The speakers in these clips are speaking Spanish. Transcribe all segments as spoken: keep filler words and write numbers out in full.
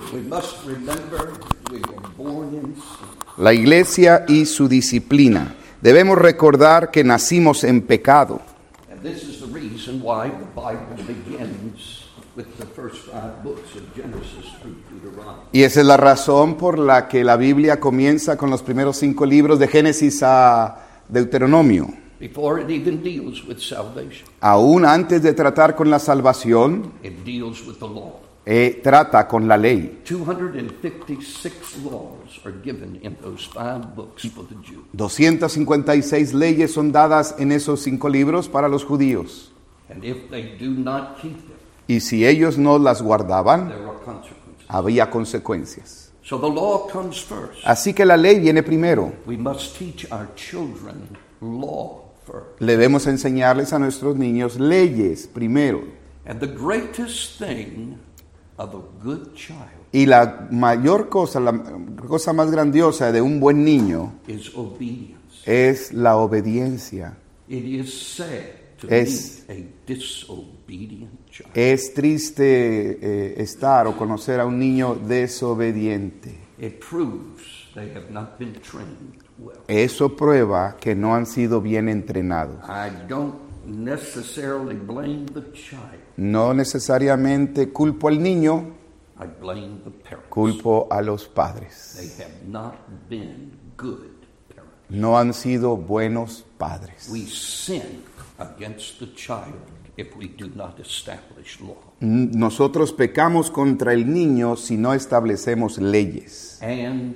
We must remember we were born in sin. La iglesia y su disciplina. Debemos recordar que nacimos en pecado. And this is the reason why the Bible begins with the first five books of Genesis through Deuteronomy. Y esa es la razón por la que la Biblia comienza con los primeros cinco libros de Génesis a Deuteronomio. Before it even deals with salvation, Aún antes de tratar con la salvación, it deals with the law. eh, trata con la ley. two hundred fifty-six laws are given in those five books for the Jew. doscientas cincuenta y seis leyes son dadas en esos cinco libros para los judíos. And if they do not keep them, Y si ellos no las guardaban, there are consequences. había consecuencias. So the law comes first. Así que la ley viene primero. We must teach our children law first. Debemos enseñarles a nuestros niños leyes primero. And the greatest thing of a good child Y la mayor cosa, la cosa más grandiosa de un buen niño is obedience. es la obediencia. It is sad to Es- meet a disobedient child. Es triste eh, estar o conocer a un niño desobediente. It proves they have not been trained well. Eso prueba que no han sido bien entrenados. I don't necessarily blame the child. No necesariamente culpo al niño, I blame the parents. culpo a los padres. They have not been good parents. No han sido buenos padres. We sin against the child if we do not establish law. Nosotros pecamos contra el niño si no establecemos leyes And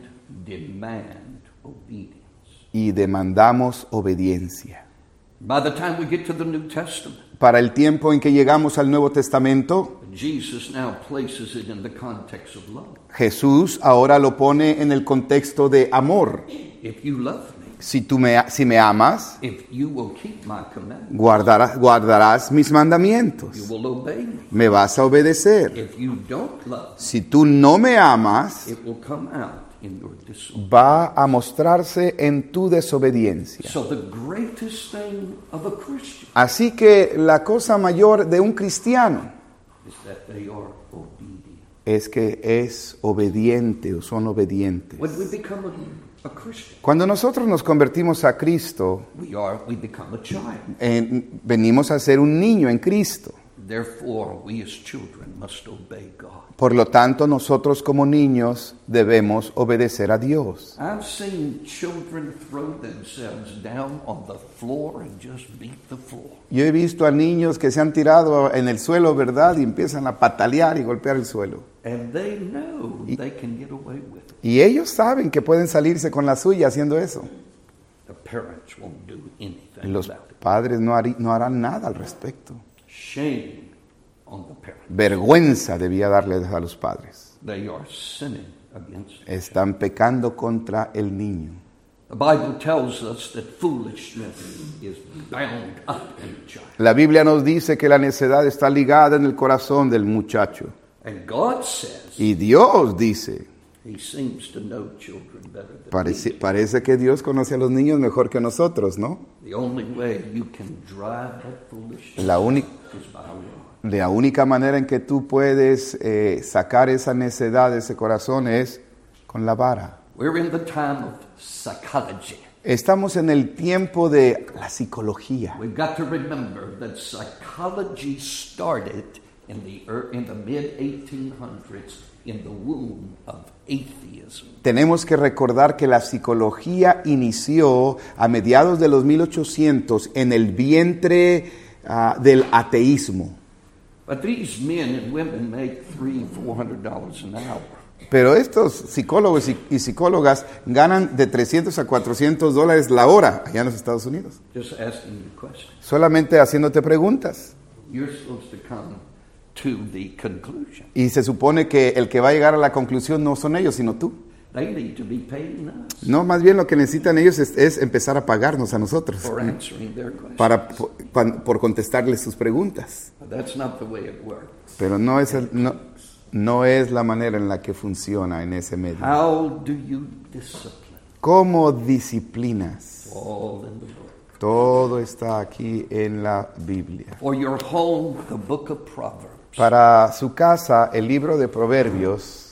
demand obedience. y demandamos obediencia. By the time we get to the New Testament, Para el tiempo en que llegamos al Nuevo Testamento, Jesus now places it in the context of love. Jesús ahora lo pone en el contexto de amor. If you love me, Si tú me, si me amas, if you will keep my commandments, guardarás, guardarás mis you mandamientos. will obey me. Me vas a obedecer. If you don't love Si tú no me amas, me, it will come out in your disobedience. va a mostrarse en tu desobediencia. So the greatest thing of a Christian Así que la cosa mayor de un cristiano is that they are obedient. es que es obediente o son obedientes. When we become a, a Christian, Cuando nosotros nos convertimos a Cristo, we are we become a child. eh, venimos a ser un niño en Cristo. Therefore, we as children must obey God. Por lo tanto, nosotros como niños debemos obedecer a Dios. I've seen children throw themselves down on the floor and just beat the floor. Yo he visto a niños que se han tirado en el suelo, ¿verdad? Y empiezan a patalear y golpear el suelo. And they know they can get away with it. Y ellos saben que pueden salirse con la suya haciendo eso. The parents won't do anything Los about it. padres no, harí- no harán nada al respecto. Shame on the parents. Vergüenza debía darles a los padres. They are sinning against it. Están pecando contra el niño. The Bible tells us that foolishness is bound up in the child. La Biblia nos dice que la necedad está ligada en el corazón del muchacho. And God says Y Dios dice, He seems to know children better than we parece, do. parece que Dios conoce a los niños mejor que nosotros, ¿no? The only way you can drive that foolishness La, uni- is by law. la única manera en que tú puedes eh, sacar esa necedad de ese corazón es con la vara. We're in the time of psychology. Estamos en el tiempo de la psicología. We've got to remember that psychology started in the er, in the mid eighteen hundreds in the womb of atheism. Tenemos que recordar que la psicología inició a mediados de los mil ochocientos en el vientre ah, del ateísmo. But these men and women make three, four hundred dollars an hour. Pero estos psicólogos y, y psicólogas ganan de trescientos a cuatrocientos dólares la hora allá en los Estados Unidos. Just asking you questions. Solamente haciéndote preguntas. You're supposed to come to the conclusion. Y se supone que el que va a llegar a la conclusión no son ellos, sino tú. They need to be paying us No, más bien lo que necesitan ellos es, es empezar a pagarnos a nosotros for answering their questions. para, por, pa- por contestarles sus preguntas. But that's not the way it works. Pero no es, el- no, no es la manera en la que funciona en ese medio. How do you discipline? ¿Cómo disciplinas? All in the book. Todo está aquí en la Biblia. For your home, the book of Proverbs. Para su casa, el libro de Proverbios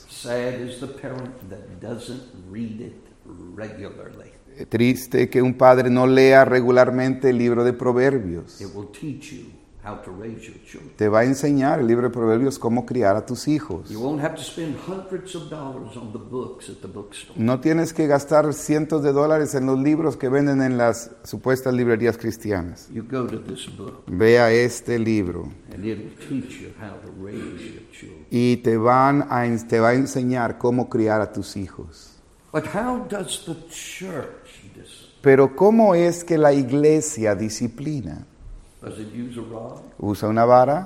Sad is the parent that doesn't read it regularly. Triste que un padre no lea regularmente el libro de Proverbios. It will teach you how to raise your children. Te va a enseñar el libro de Proverbios cómo criar a tus hijos. You won't have to spend hundreds of dollars on the books at the bookstore. No tienes que gastar cientos de dólares en los libros que venden en las supuestas librerías cristianas. You go to this book, Ve a este libro and it will teach you how to raise your children. y te, van a, en- te va a enseñar cómo criar a tus hijos. But how does the church discipline? Pero ¿cómo es que la iglesia disciplina? Does it use a rod? ¿Usa una vara?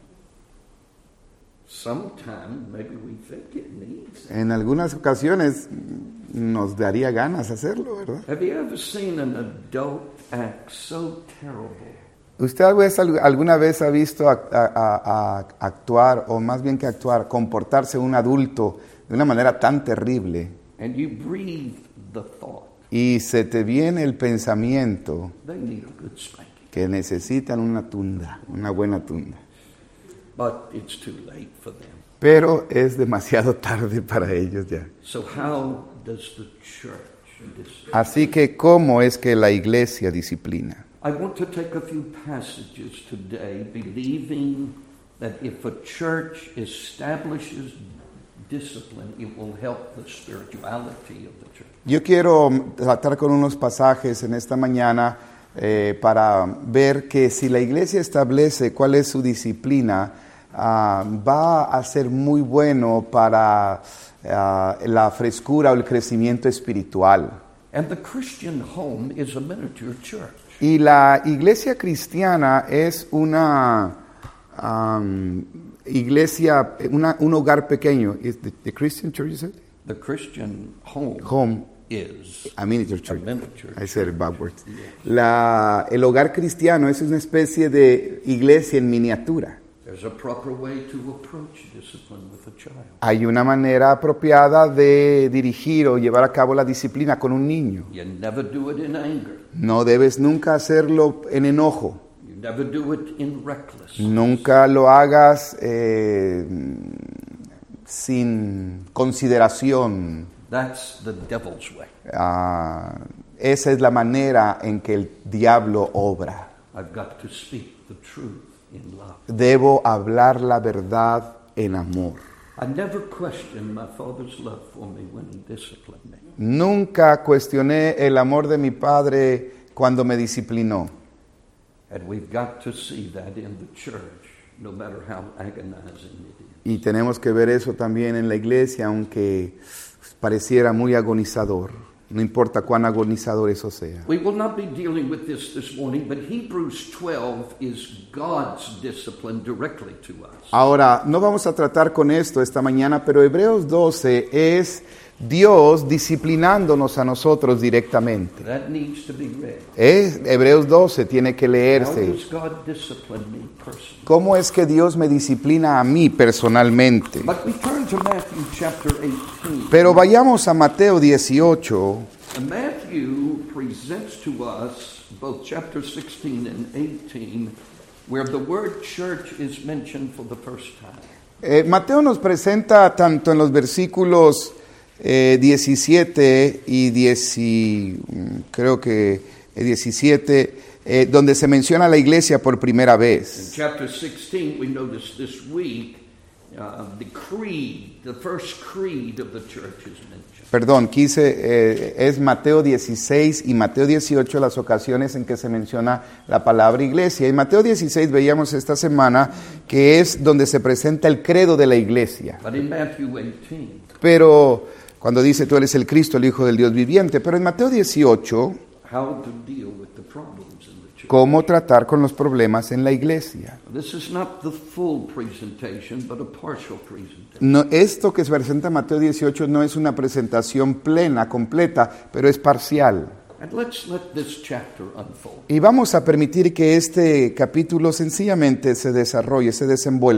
Sometimes maybe we think it needs. En algunas ocasiones nos daría ganas hacerlo, ¿verdad? Have you ever seen an adult act so terrible? ¿Usted alguna vez, alguna vez ha visto a- a- a- actuar, o más bien que actuar, comportarse un adulto de una manera tan terrible And you breathe the thought, y se te viene el pensamiento they need a good spanking. que necesitan una tunda, una buena tunda? But it's too late for them. Pero es demasiado tarde para ellos ya. So how does the church discipline? Así que, ¿cómo es que la iglesia disciplina? I want to take a few passages today, believing that if a church establishes discipline, it will help the spirituality of the church. Yo quiero tratar con unos pasajes en esta mañana eh, para ver que si la iglesia establece cuál es su disciplina, ah, va a ser muy bueno para ah, la frescura o el crecimiento espiritual. And the Christian home is a miniature church. Y la iglesia cristiana es una um, iglesia, una, un hogar pequeño. Is the, the Christian church, you said? The Christian home, Home, is a miniature a church. miniature I said it backwards. La, el hogar cristiano es una especie de iglesia en miniatura. There's a proper way to approach discipline with a child. Hay una manera apropiada de dirigir o llevar a cabo la disciplina con un niño. You never do it in anger. No debes nunca hacerlo en enojo. You never do it in reckless. Nunca lo hagas eh, sin consideración. That's the devil's way. Ah, esa es la manera en que el diablo obra. I've got to speak the truth in love. Debo hablar la verdad en amor. I never questioned my father's love for me when he disciplined me. Nunca cuestioné el amor de mi padre cuando me disciplinó. And we've got to see that in the church, no matter how agonizing it is. Y tenemos que ver eso también en la iglesia, aunque pareciera muy agonizador. No importa cuán agonizador eso sea. We will not be dealing with this this morning, but Hebrews twelve is God's discipline directly to us. Ahora, no vamos a tratar con esto esta mañana, pero Hebreos doce es Dios disciplinándonos a nosotros directamente. That needs to be read. Es, Hebreos doce tiene que How leerse. does God discipline me personally? ¿Cómo es que Dios me disciplina a mí personalmente? But we turn to Matthew chapter eighteen. Pero vayamos a Mateo dieciocho. And Matthew presents to us both chapter sixteen and eighteen, where the word church is mentioned for the first time. Eh, Mateo nos presenta tanto en los versículos eh, diecisiete y diez, creo que eh, diecisiete, eh, donde se menciona la iglesia por primera In vez. chapter sixteen, we noticed this week uh, the creed, the first creed of the church is mentioned. Perdón, quise, eh, es Mateo dieciséis y Mateo dieciocho las ocasiones en que se menciona la palabra iglesia. En Mateo dieciséis veíamos esta semana que es donde se presenta el credo de la iglesia. But in Matthew eighteen, Pero cuando dice tú eres el Cristo, el Hijo del Dios viviente. Pero en Mateo dieciocho, how to deal with the problems in the church. cómo tratar con los problemas en la iglesia. This is not the full presentation, but a partial presentation. No, esto que se presenta en Mateo dieciocho no es una presentación plena, completa, pero es parcial. And let's let this chapter unfold. Y vamos a permitir que este capítulo sencillamente se desarrolle, se desenvuelva.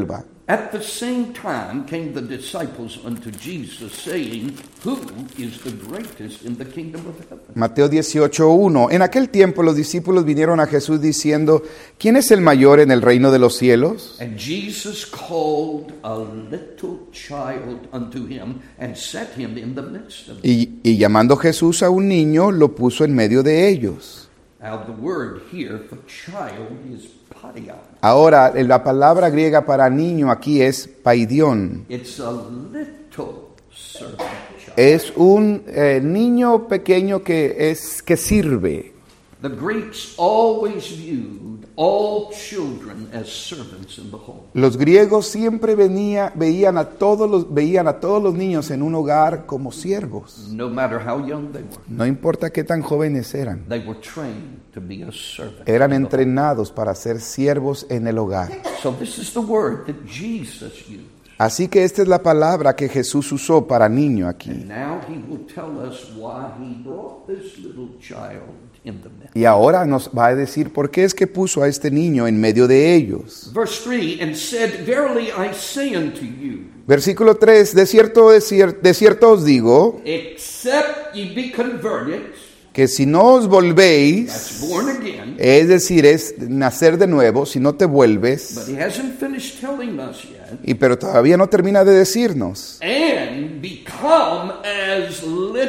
At the same time came the disciples unto Jesus, saying, Who is the greatest in the kingdom of heaven? Mateo dieciocho uno. En aquel tiempo los discípulos vinieron a Jesús diciendo, ¿quién es el mayor en el reino de los cielos? And Jesus called a little child unto him, and set him in the midst of them. Y, y llamando Jesús a un niño, lo puso en medio de ellos. Now the word here for child is paidion. Ahora, la palabra griega para niño aquí es paidion. It's a little servant child. Es un eh, niño pequeño que es que sirve. The Greeks always viewed all children as servants in the home. Los griegos siempre venía, veían a todos los veían a todos los niños en un hogar como siervos. No matter how young they were, No importa qué tan jóvenes eran. they were trained to be a servant. Eran in the home. entrenados para ser siervos en el hogar. So this is the word that Jesus used. Así que esta es la palabra que Jesús usó para niño aquí. And now he will tell us why he brought this little child in the midst. Y ahora nos va a decir por qué es que puso a este niño en medio de ellos. Verse three, and said, Verily I say unto you, Versículo tres, de cierto, de cier- de cierto os digo, except ye be converted, que si no os volvéis, that's born again. es decir, es nacer de nuevo, si no te But vuelves, he hasn't finished telling us yet. y pero todavía no termina de decirnos, And become as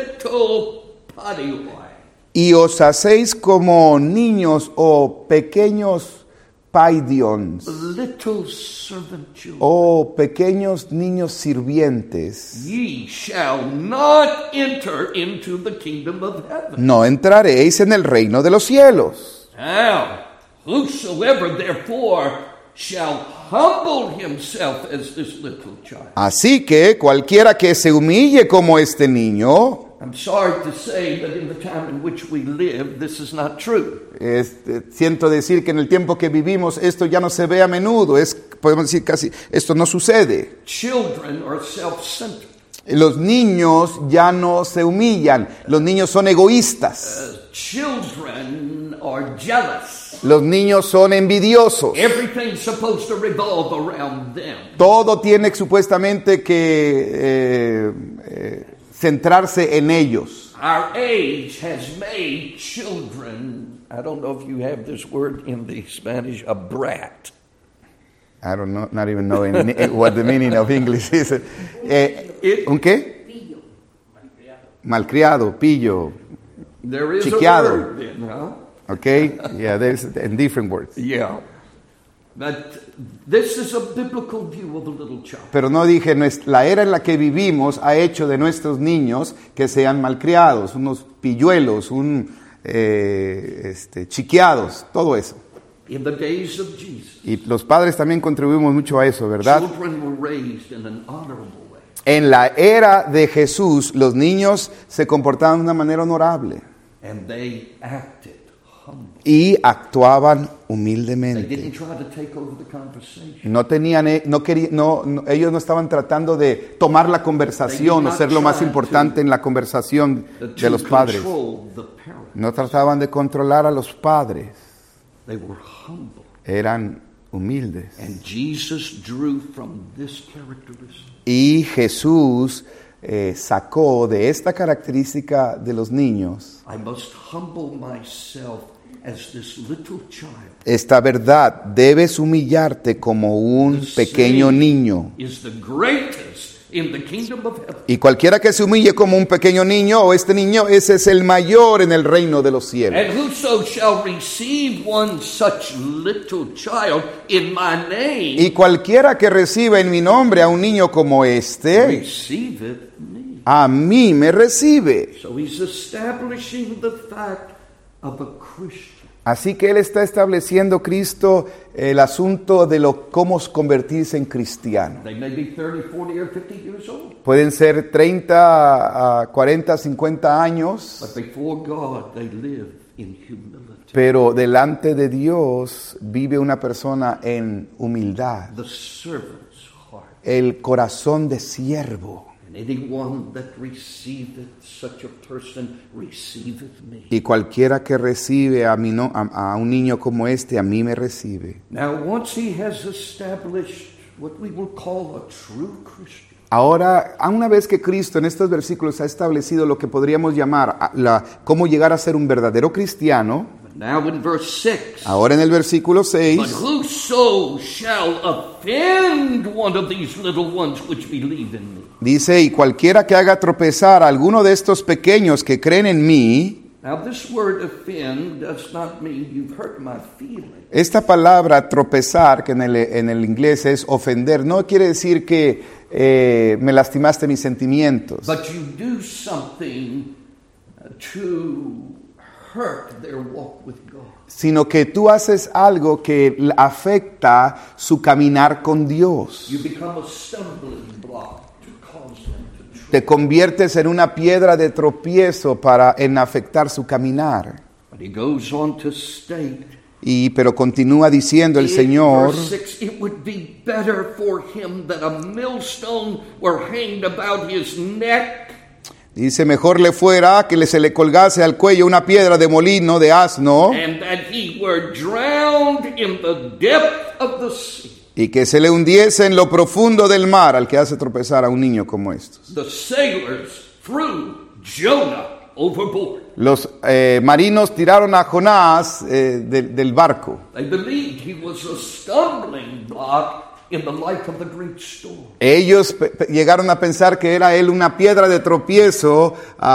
little padioi. y os hacéis como niños o pequeños paidions, Little servant children. o pequeños niños sirvientes, Ye shall not enter into the kingdom of heaven. no entraréis en el reino de los cielos. Now, whosoever therefore shall humble himself as this little child. Así que cualquiera que se humille como este niño, I'm sorry to say that in the time in which we live, this is not true. este, siento decir que en el tiempo que vivimos esto ya no se ve a menudo, es, podemos decir casi, esto no sucede. Children are self-centered. Los niños ya no se humillan, los niños son egoístas, Uh, children are jealous. los niños son envidiosos. Everything's supposed to revolve around them. Todo tiene supuestamente que eh, eh, centrarse en ellos. Our age has made children, I don't know if you have this word in the Spanish, a brat. I don't know, not even know in- what the meaning of English is. Eh, ¿Un qué? Malcriado, pillo. There is Chiqueado. a word then, huh? Okay? Yeah, there's in different words. Yeah. But this is a biblical view of a little child. Pero no dije, nues- la era en la que vivimos ha hecho de nuestros niños que sean malcriados, unos pilluelos, un, eh, este, chiqueados, todo eso. In the days of Jesus, Y los padres también contribuimos mucho a eso, ¿verdad? children were raised in an honorable way. En la era de Jesús, los niños se comportaban de una manera honorable And they acted humble. y actuaban They humildemente. didn't try to take over the conversation. No tenían, eh, no querían, no, no- ellos no estaban tratando de tomar la conversación o ser lo más importante en la conversación To de los padres. control the parent. No trataban de controlar a los padres, They were humble. eran humildes. And Jesus drew from this characteristic. Y Jesús eh, sacó de esta característica de los niños I must humble myself as this little child. esta verdad: debes humillarte como un The pequeño same niño. is the greatest in the kingdom of heaven. Y cualquiera que se humille como un pequeño niño o este niño, ese es el mayor en el reino de los cielos. And whoso shall receive one such little child in my name, Y cualquiera que reciba en mi nombre a un niño como este, receiveth me. a mí me recibe. So he's establishing the fact of a Christian. Así que él está estableciendo, Cristo, el asunto de lo cómo convertirse en cristiano. They may be thirty, forty, or fifty years old, Pueden ser treinta, a cuarenta, cincuenta años, but before God they live in humility. pero delante de Dios vive una persona en humildad, The servant's heart. el corazón de siervo. And anyone that receiveth such a person receiveth me. Y cualquiera que recibe a, mi no- a, a un niño como este, a mí me recibe. Now, once he has established what we will call a true Christian. Ahora, a una vez que Cristo en estos versículos ha establecido lo que podríamos llamar la, cómo llegar a ser un verdadero cristiano, Now in verse six, ahora en el versículo seis, but whoso shall offend one of these little ones which believe in me. dice, y cualquiera que haga tropezar a alguno de estos pequeños que creen en mí. Now this word offend does not mean you've hurt my feelings. Esta palabra tropezar, que en el, en el inglés es ofender, no quiere decir que eh, me lastimaste mis sentimientos, But you do something to hurt their walk with God. sino que tú haces algo que afecta su caminar con Dios. You become a stumbling block to cause them to trip. Te conviertes en una piedra de tropiezo para en afectar su caminar. But he goes on to state, Y pero continúa diciendo el in Señor, verse six, it would be better for him that a millstone were hanged about his neck dice, mejor le fuera que le- se le colgase al cuello una piedra de molino de asno and that he were drowned in the depth of the sea. y que se le hundiese en lo profundo del mar, al que hace tropezar a un niño como estos. The sailors threw Jonah overboard. Los eh, marinos tiraron a Jonás eh, de- del barco. They believed he was a stumbling block in the light of the great storm. Ellos pe- pe- llegaron a pensar que era él una piedra de tropiezo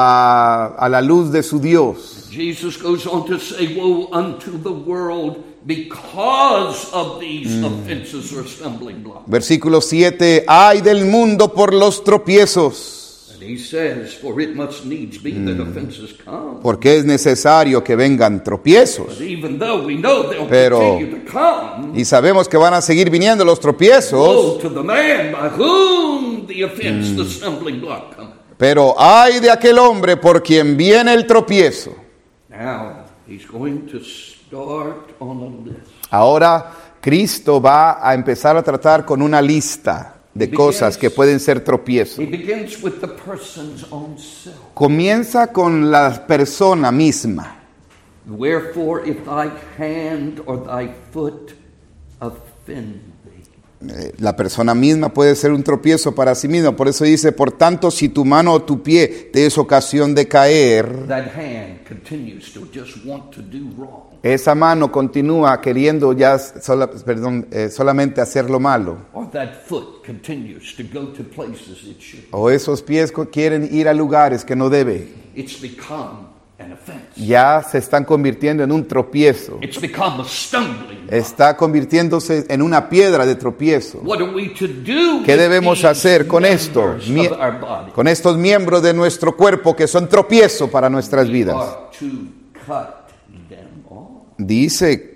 a, a la luz de su Dios. Jesus goes on to say, woe unto the world because of these offenses or stumbling blocks. Versículo siete, ay del mundo por los tropiezos, And he says, for it must needs be that offenses come. porque es necesario que vengan tropiezos. But even though we know they'll Pero- continue to come, Y sabemos que van a seguir viniendo los tropiezos, woe to the man by whom the offense, the stumbling block comes. pero ay de aquel hombre por quien viene el tropiezo. Now, he's going to start on a list. Ahora Cristo va a empezar a tratar con una lista de cosas que pueden ser tropiezos. He begins with the person's own self. Comienza con la persona misma. Wherefore, if thy hand or thy foot offend thee. Eh, La persona misma puede ser un tropiezo para sí misma. Por eso dice, por tanto, si tu mano o tu pie te es ocasión de caer, That hand continues to just want to do wrong. esa mano continúa queriendo ya sola- perdón, eh, solamente hacer lo malo. Or that foot continues to go to places it should. O esos pies co- quieren ir a lugares que no debe. It's become an offense. Ya se están convirtiendo en un tropiezo. It's become a stumbling block. Está convirtiéndose en una piedra de tropiezo. What are we to do ¿Qué with debemos these hacer con esto? members Mie- of our body? Con estos miembros de nuestro cuerpo que son tropiezo para nuestras We vidas. are to cut them off Dice,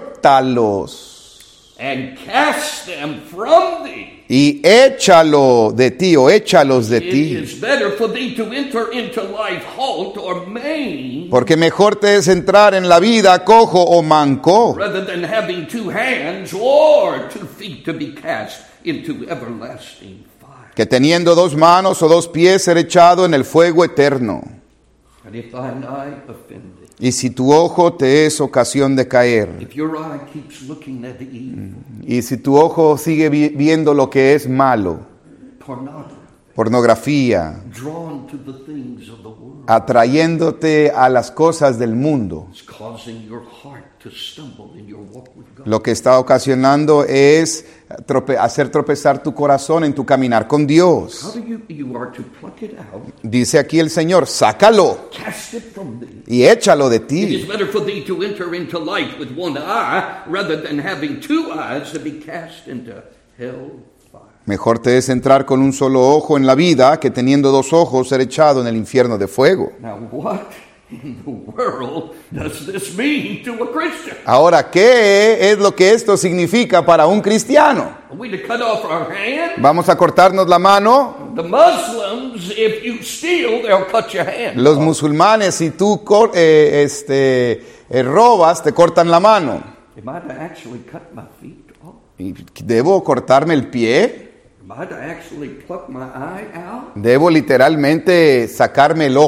córtalos and cast them from thee. y échalo de ti o échalos de It ti. is better for thee to enter into life halt or maimed Porque mejor te es entrar en la vida cojo o manco rather than having two hands or two feet to be cast into everlasting fire. que teniendo dos manos o dos pies ser echado en el fuego eterno. And if thine eye offend thee, Y si tu ojo te es ocasión de caer, if your eye keeps looking at evil, y si tu ojo sigue vi- viendo lo que es malo, pornography, pornografía, drawn to the things of the world, atrayéndote a las cosas del mundo, it's causing your heart to stumble in your walk with God. lo que está ocasionando es trope- hacer tropezar tu corazón en tu caminar con How Dios. do you, you are to pluck it out, Dice aquí el Señor, sácalo cast it from thee. y échalo de It ti. is better for thee to enter into life with one eye rather than having two eyes to be cast into hell fire. Mejor te es entrar con un solo ojo en la vida que teniendo dos ojos ser echado en el infierno de fuego. Now, what in the world does this mean to a Christian? Ahora, ¿qué es lo que esto significa para un cristiano? Are we to cut off our hand? ¿Vamos a cortarnos la mano? The Muslims, if you steal, they'll cut your hand. Los off. musulmanes, si tú cor- eh, este, eh, robas, te cortan la mano. Am I to actually cut my feet off? ¿Y ¿Debo cortarme el pie? Am I to actually pluck my eye out? ¿Debo literalmente sacarme el ojo?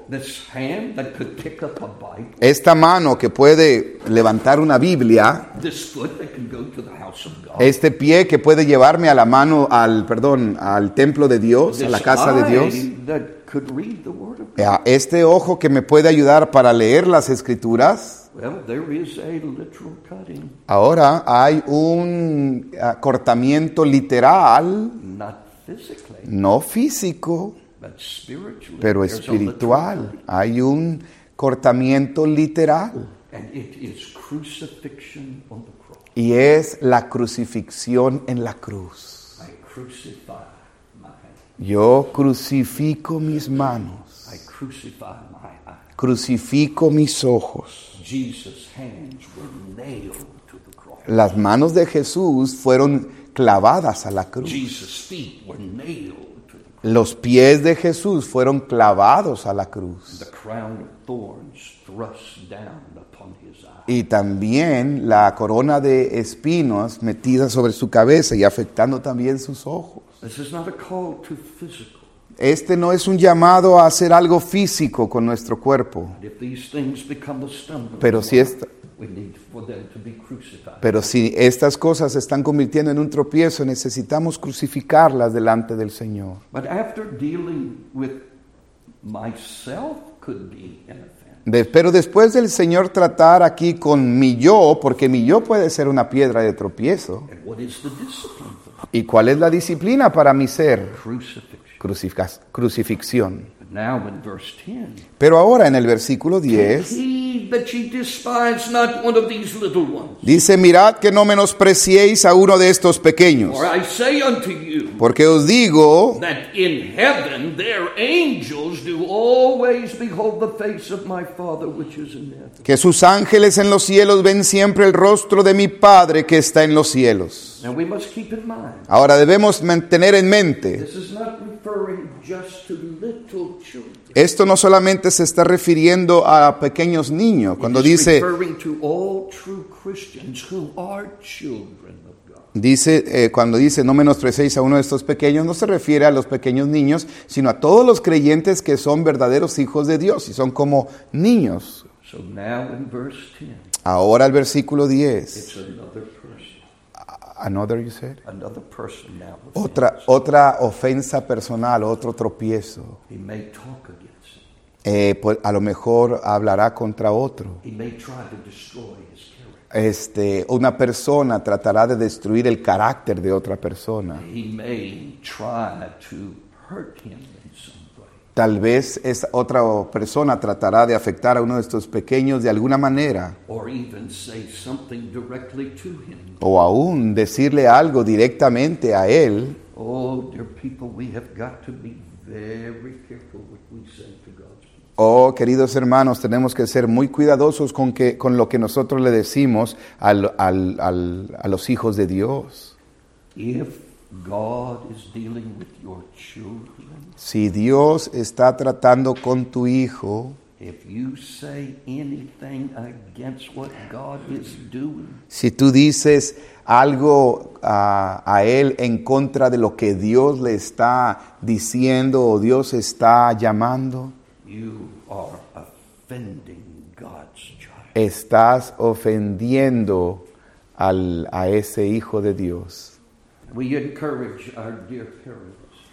this hand that could pick up a Bible, esta mano que puede levantar una Biblia, this foot that can go to the house of God, este pie que puede llevarme a la mano al, perdón, al templo de Dios, a la casa de Dios, eye that could read the Word of God. este ojo que me puede ayudar para leer las Escrituras. Well, there is a literal cutting, Ahora hay un uh, cortamiento literal, not physically, no físico, but spiritually. pero There's a literal espiritual. cutting, Hay un cortamiento literal and it is crucifixion on the cross. y es la crucifixión en la cruz. I crucify my hand. Yo crucifico mis manos, I crucify my eye. crucifico mis ojos. Jesus' hands were nailed to the cross. Las manos de Jesús fueron clavadas a la cruz. Jesus' feet were nailed to the cross. Los pies de Jesús fueron clavados a la cruz. The crown of thorns thrust down upon his eye. Y también la corona de espinos metida sobre su cabeza y afectando también sus ojos. This is not a call to physical. Este no es un llamado a hacer algo físico con nuestro cuerpo, And if these things become a stumbling pero si, block, esta, we need for them to be crucified. pero si estas cosas se están convirtiendo en un tropiezo, necesitamos crucificarlas delante del Señor. But after dealing with myself could be an offense. De- pero después del Señor tratar aquí con mi yo, porque mi yo puede ser una piedra de tropiezo. And what is the discipline for that? ¿Y cuál es la disciplina para mi ser? Crucifixion. Crucifica- crucifixión. But now in verse ten, Pero ahora en el versículo diez heed that ye despise not one of these little ones. dice, mirad que no menospreciéis a uno de estos pequeños, For I say unto you, porque os digo that in heaven their angels do always behold the face of my Father which is in heaven. que sus ángeles en los cielos ven siempre el rostro de mi Padre que está en los cielos. Now we must keep in mind, Ahora debemos mantener en mente, this is not referring just to little children. esto no solamente se está refiriendo a pequeños niños, cuando It is dice, referring to all true Christians who are children of God. dice eh, cuando dice no menospreciéis a uno de estos pequeños, no se refiere a los pequeños niños, sino a todos los creyentes que son verdaderos hijos de Dios y son como niños. So now in verse ten, Ahora el versículo diez. it's another person. Another, you said? Another person now. Otra, otra ofensa personal, otro tropiezo. He may talk against him. Eh, pues, a lo mejor hablará contra otro. He may try to destroy his character. Este, una persona tratará de destruir el carácter de otra persona. He may try to hurt him in some way. Tal vez esa otra persona tratará de afectar a uno de estos pequeños de alguna manera, Or even say something directly to him. o aún decirle algo directamente a él. Oh, dear people, we have got to be very careful what we say to God's people. Oh, queridos hermanos, tenemos que ser muy cuidadosos con, que, con lo que nosotros le decimos al, al, al, a los hijos de Dios. If God is dealing with your children, Si Dios está tratando con tu hijo, if you say anything against what God is doing, si tú dices algo a, a él en contra de lo que Dios le está diciendo o Dios está llamando, you are offending God's child. estás ofendiendo al, a ese hijo de Dios. We encourage our dear parents.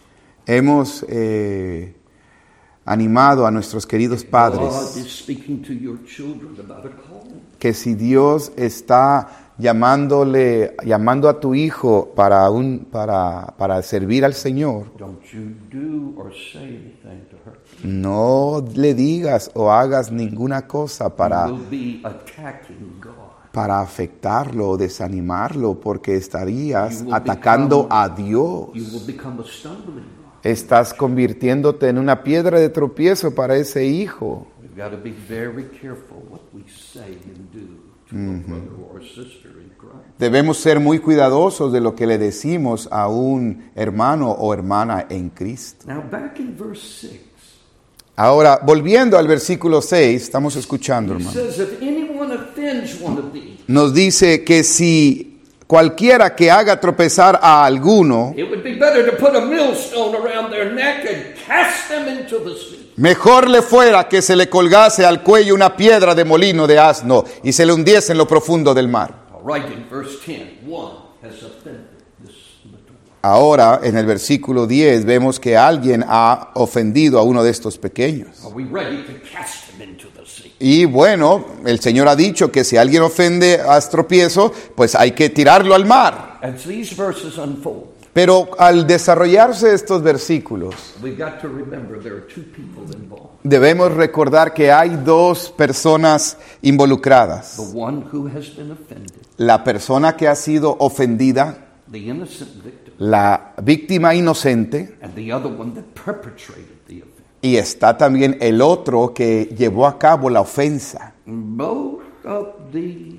Hemos eh, animado a nuestros queridos God padres is speaking to your children about a call. que si Dios está llamándole, llamando a tu hijo para, un, para, para servir al Señor, Don't you do or say anything to her. no le digas o hagas ninguna cosa para, You will be attacking God. para afectarlo o desanimarlo, porque estarías You will atacando become- a Dios. You will become a stumbling block. Estás convirtiéndote en una piedra de tropiezo para ese hijo. We've got to be very careful what we say and do to a brother or a sister in Christ. Debemos ser muy cuidadosos de lo que le decimos a un hermano o hermana en Cristo. Now back in verse six, Ahora, volviendo al versículo seis, estamos escuchando, it hermano. says, if anyone offends one of these, Nos dice que si cualquiera que haga tropezar a alguno, it would be better to put a millstone around their neck and cast them into the sea. mejor le fuera que se le colgase al cuello una piedra de molino de asno y se le hundiese en lo profundo del mar. All right, in verse ten, one has offended this little one. Ahora, en el versículo diez, vemos que alguien ha ofendido a uno de estos pequeños. Are we ready to cast him into the sea? Y bueno, el Señor ha dicho que si alguien ofende a tropiezo, pues hay que tirarlo al mar. As these verses unfold, Pero al desarrollarse estos versículos, we've got to remember there are two people involved. debemos recordar que hay dos personas involucradas. The one who has been offended, La persona que ha sido ofendida, the innocent victim, la víctima inocente, and the other one that perpetrated the offense. y está también el otro que llevó a cabo la ofensa. Both of these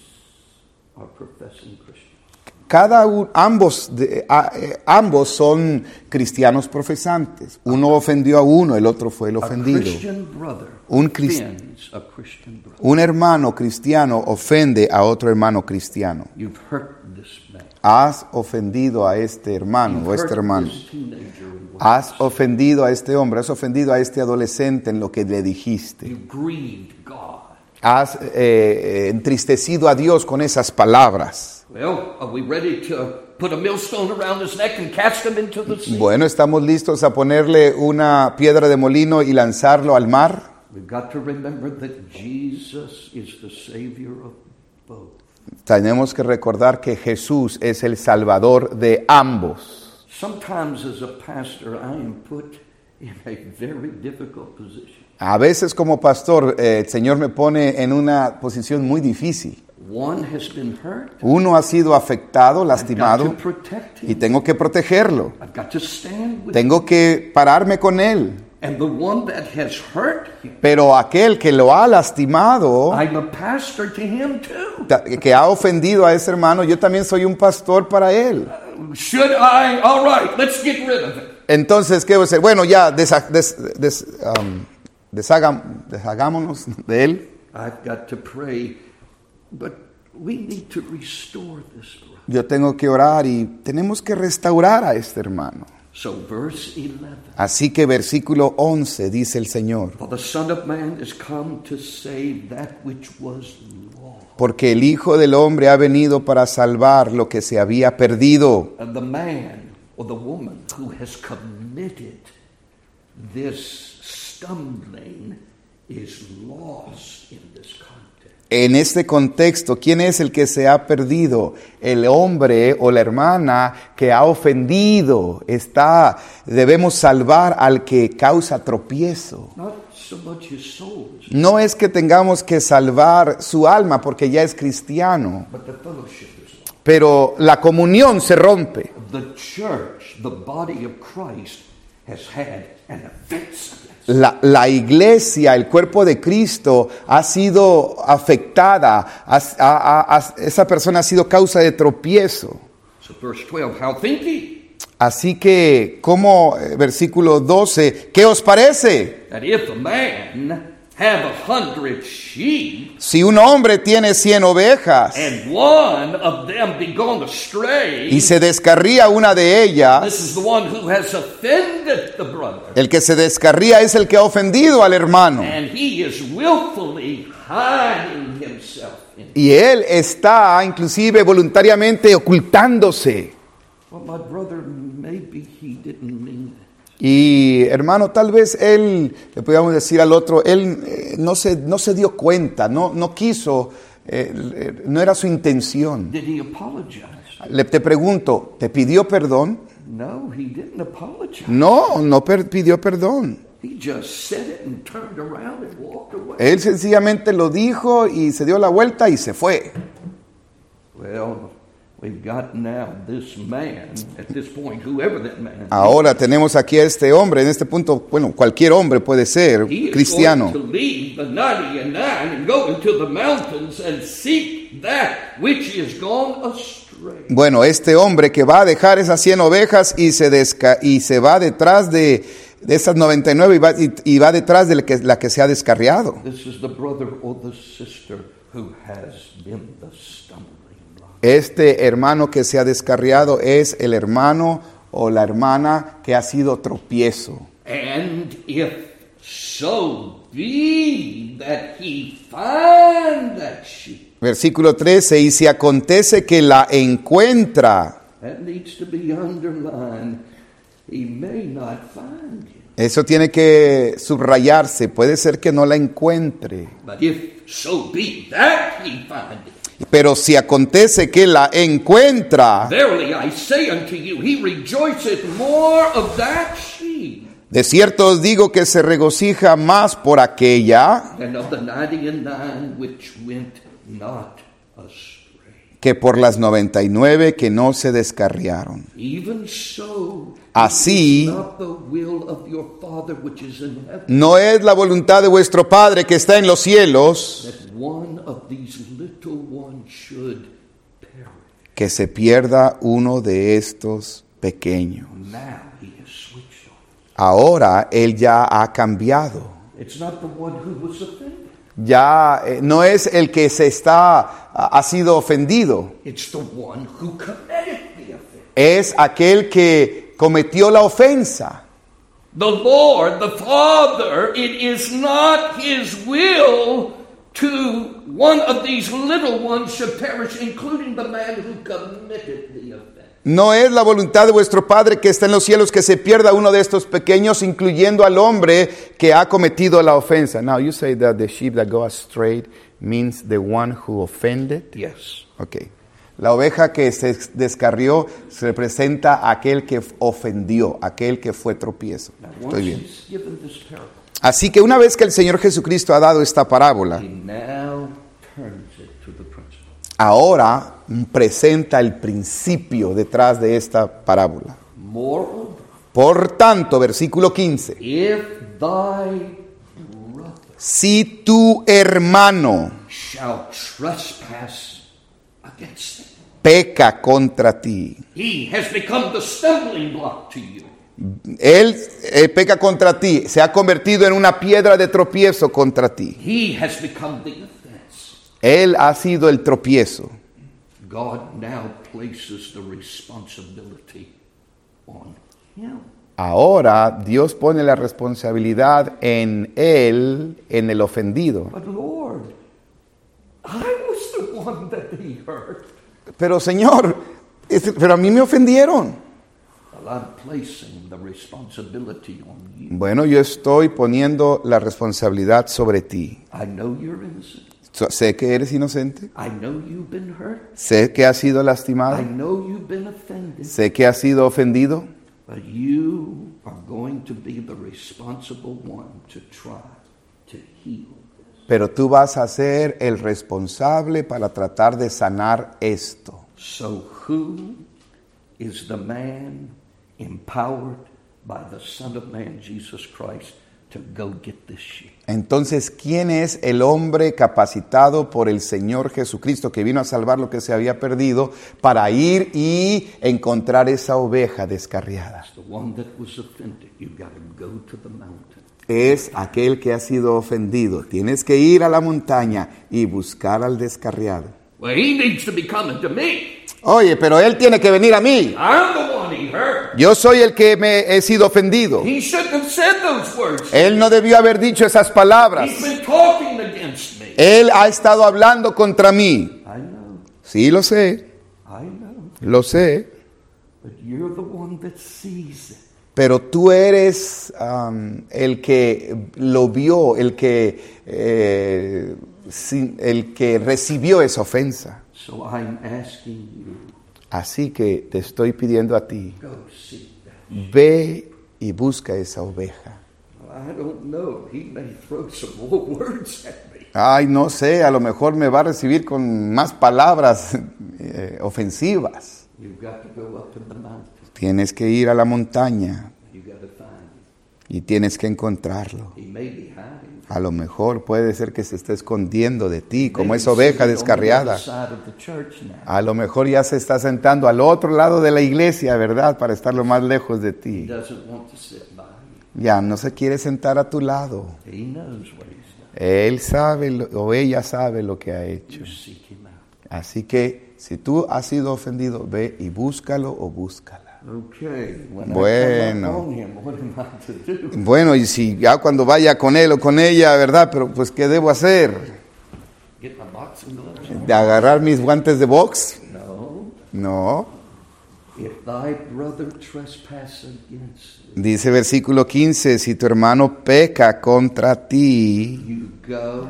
are professing Christians. Cada uno, ambos, de, a, eh, ambos son cristianos profesantes. Uno ofendió a uno, el otro fue el A ofendido. Christian brother Un cris- offends a Christian brother. Un hermano cristiano ofende a otro hermano cristiano. You've hurt this man. Has ofendido a este hermano You've o este hurt hermano. this teenager in what Has ofendido a este hombre, has ofendido a este adolescente en lo que le dijiste. you grieved God. Has eh, eh, entristecido a Dios con esas palabras. Well, are we ready to put a millstone around his neck and cast him into the sea? Bueno, ¿estamos listos a ponerle una piedra de molino y lanzarlo al mar? We've got to remember that Jesus is the Savior of both. Tenemos que recordar que Jesús es el Salvador de ambos. Sometimes as a pastor I am put in a very difficult position. A veces como pastor eh, el Señor me pone en una posición muy difícil. One has been hurt. Uno ha sido afectado, I've got lastimado, to protect y him. tengo que protegerlo. I've got to stand with him. Tengo que pararme con él. And the one that has hurt him, Pero aquel que lo ha lastimado, I'm a pastor to him too. ta- que ha ofendido a ese hermano, yo también soy un pastor para él. Should I? All right, let's get rid of it. Entonces, ¿qué voy a hacer? Bueno, ya desa- des- des- um, deshagam- deshagámonos de él. I've got to pray, but we need to restore this brother. Yo tengo que orar y tenemos que restaurar a este hermano. So verse eleven. Así que versículo once dice el Señor, For the Son of Man is come to save that which was lost. porque el Hijo del Hombre ha venido para salvar lo que se había perdido. And the man or the woman who has committed this stumbling is lost in this context. En este contexto, ¿quién es el que se ha perdido? El hombre o la hermana que ha ofendido. Está, debemos salvar al que causa tropiezo. Not so much his soul, No es que tengamos que salvar su alma porque ya es cristiano, but the fellowship is lost. pero la comunión se rompe. The church, the body of Christ, has had an offense against. La, la iglesia, el cuerpo de Cristo ha sido afectada, ha- ha- ha- esa persona ha sido causa de tropiezo. So verse twelve, how think ye Así que, como eh, versículo doce, ¿qué os parece? that if a man have a hundred sheep, Si un hombre tiene cien ovejas and one of them be gone astray, y se descarría una de this ellas, is the one who has offended the brother, el que se descarría es el que ha ofendido al hermano. and he is willfully hiding himself in. Y él está inclusive voluntariamente ocultándose. Well, my brother, maybe he didn't mean it. Y hermano, tal vez él, le podríamos decir al otro, él eh, no, se, no se dio cuenta, no, no quiso, eh, eh, no era su intención. Did he apologize? Le te pregunto, ¿te pidió perdón? No, he didn't apologize. No, no per- pidió perdón. He just said it and turned around and walked away. Él sencillamente lo dijo y se dio la vuelta y se fue. Well, we've got now this man, at this point, whoever that man Ahora tenemos aquí a este hombre, en este punto, bueno, cualquier hombre puede ser is, he is cristiano. going to leave the ninety and nine and go into the mountains and seek that which is gone astray. Bueno, este hombre que va a dejar esas cien ovejas y se, desca y se va detrás de, de esas noventa y nueve y va, y, y va detrás de la que, la que se ha descarriado. This is the brother or the sister who has been the stumbling block. Este hermano que se ha descarriado es el hermano o la hermana que ha sido tropiezo. And if so be that he find that sheep. Versículo trece, y si acontece que la encuentra, That needs to be underlined. He may not find him. eso tiene que subrayarse, puede ser que no la encuentre. But if so be that he find it, Pero si acontece que la encuentra, verily I say unto you, he rejoiceth more of that sheep de cierto os digo que se regocija más por aquella than of the ninety and nine which went not astray. que por las noventa y nueve que no se descarriaron. Even so, Así, it is not the will of your Father which is in heaven, no es la voluntad de vuestro Padre que está en los cielos that one of these little ones should perish. que se pierda uno de estos pequeños. Now he has switched on. Ahora Él ya ha cambiado. It's not the one who was offended. Ya eh, no es el que se está, ha sido ofendido. It's the one who committed the offense. Es aquel que cometió la ofensa. The Lord, the Father, it is not his will to one of these little ones should perish, including the man who committed the offense. No es la voluntad de vuestro Padre que está en los cielos que se pierda uno de estos pequeños, incluyendo al hombre que ha cometido la ofensa. Now you say that the sheep that go astray means the one who offended. Yes. Okay. La oveja que se descarrió se representa a aquel que ofendió, aquel que fue tropiezo. Now, Estoy once bien. he's given this parable, Así que una vez que el Señor Jesucristo ha dado esta parábola, he now turns it to the principle. ahora presenta el principio detrás de esta parábola. Moreover, Por tanto, versículo quince, if thy brother si tu hermano shall trespass against thee, peca contra ti, he has become the stumbling block to you. él eh, peca contra ti, se ha convertido en una piedra de tropiezo contra ti. He has become the offense. Él ha sido el tropiezo. God now places the responsibility on him. Ahora Dios pone la responsabilidad en él, en el ofendido. But Lord, I was the one that he hurt. Pero Señor, es- pero a mí me ofendieron. Well, I'm placing the responsibility on you. Bueno, yo estoy poniendo la responsabilidad sobre ti. I know you're innocent. So- Sé que eres inocente, I know you've been hurt. sé que has sido I lastimado, know you've been offended. sé que has sido ofendido, But you are going to be the responsible one to try to heal. pero tú vas a ser el responsable para tratar de sanar esto. So who is the man empowered by the Son of Man, Jesus Christ, to go get this sheep? Entonces, ¿quién es el hombre capacitado por el Señor Jesucristo que vino a salvar lo que se había perdido para ir y encontrar esa oveja descarriada? It's the one that was offended. You've got to go to the mountain. Es aquel que ha sido ofendido. Tienes que ir a la montaña y buscar al descarriado. Well, he needs to be coming to me. Oye, pero él tiene que venir a mí. I'm the one he hurt. Yo soy el que me he sido ofendido. He shouldn't have said those words. Él no debió haber dicho esas palabras. He's been talking against me. Él ha estado hablando contra mí. I know, Sí, lo sé, I know. lo sé. But you're the one that sees it. Pero tú eres um, el que lo vio, el que, eh, sin- el que recibió esa ofensa. So I'm asking you, Así que te estoy pidiendo a ti, go see that. ve y busca esa oveja. I don't know. He may throw some more words at me. Ay, no sé, a lo mejor me va a recibir con más palabras eh, ofensivas. You've got to go up in the mountain. Tienes que ir a la montaña You've got to find him. y tienes que encontrarlo. He may be hiding. A lo mejor puede ser que se esté escondiendo de ti, como Maybe esa oveja sitting on the descarriada. other side of the church now. A lo mejor ya se está sentando al otro lado de la iglesia, ¿verdad? Para estar lo más lejos de He ti. doesn't want to sit by you. Ya no se quiere sentar a tu lado. He knows what he's done. Él sabe lo- o ella sabe lo que ha hecho. You seek him out. Así que Si tú has sido ofendido, ve y búscalo o búscala. Okay. When Bueno. I come upon him, what am I to do? Bueno, y si ya cuando vaya con él o con ella, ¿verdad? Pero pues, ¿qué debo hacer? Get my boxing gloves? ¿De agarrar mis guantes de box? No. No. If thy brother trespass against thee, Dice versículo quince, si tu hermano peca contra ti, you go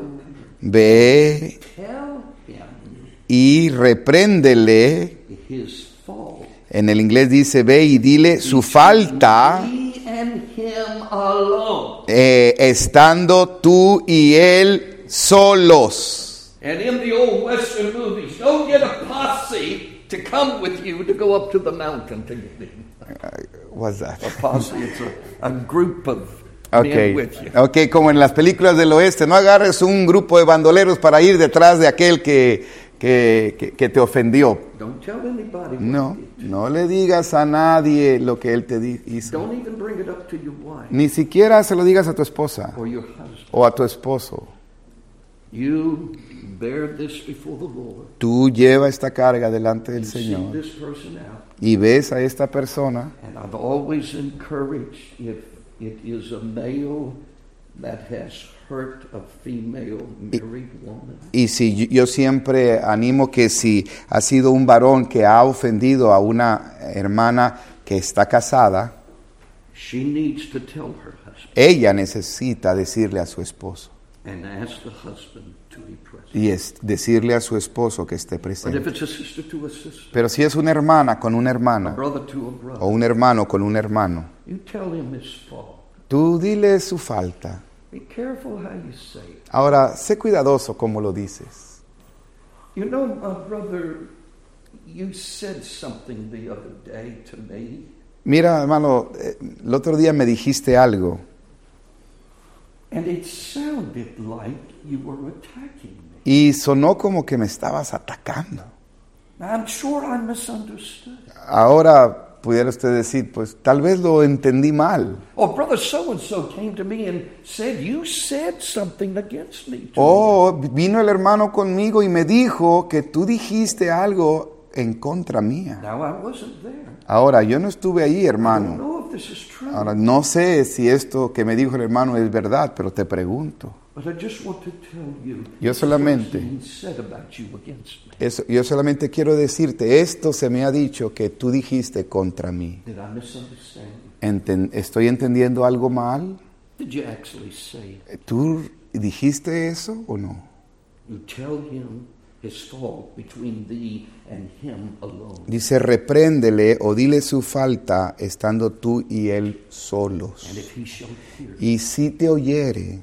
ve tell him y repréndele. his fault. En el inglés dice, ve y dile su falta, Me and him alone. eh, estando tú y él solos. And in the old Western movies, don't get a posse to come with you to go up to the mountain to get him. What's that? A posse, it's a, a group of Okay. men with you. ok, como en las películas del oeste, no agarres un grupo de bandoleros para ir detrás de aquel que, que, que, que te ofendió. Don't tell anybody. what No, you did. no le digas a nadie lo que él te di- hizo. Don't even bring it up to your wife Ni siquiera se lo digas a tu esposa or your husband. o a tu esposo. You bear this before the Lord. Tú lleva esta carga delante del You see Señor this person out. y ves a esta persona. And I've always encouraged, if it is a male that has hurt a female married woman, Y si yo, yo siempre animo que si ha sido un varón que ha ofendido a una hermana que está casada, she needs to tell her husband ella necesita decirle a su esposo and ask the husband to be present. y es decirle a su esposo que esté But if presente. it's a sister to a sister, Pero si es una hermana con una a hermana brother to a o brother, un hermano con un hermano, you tell him his fault. tú dile su falta. Be careful how you say it. Ahora, sé cuidadoso como lo dices. You know, my brother, you said something the other day to me, Mira, hermano, eh, el otro día me dijiste algo and it sounded like you were attacking me. y sonó como que me estabas atacando. Now, I'm sure I misunderstood. Ahora pudiera usted decir, pues tal vez lo entendí mal. Oh, brother so-and-so came to me and said, you said something against me. To Oh, vino el hermano conmigo y me dijo que tú dijiste algo en contra me. mía. Now, I wasn't there. Ahora, yo no estuve ahí, I don't hermano. know if this is true, Ahora, no sé si esto que me dijo el hermano es verdad, pero te pregunto. but I just want to tell you Yo solamente- what's been said about you against me. Eso, yo solamente quiero decirte, esto se me ha dicho que tú dijiste contra mí. Did I misunderstand you? Enten- ¿Estoy entendiendo algo mal? Did you actually say it? ¿Tú dijiste eso o no? You tell him his fault between thee and him alone. Dice, repréndele o dile su falta estando tú y él solos. And if he shall hear, Y si te oyere,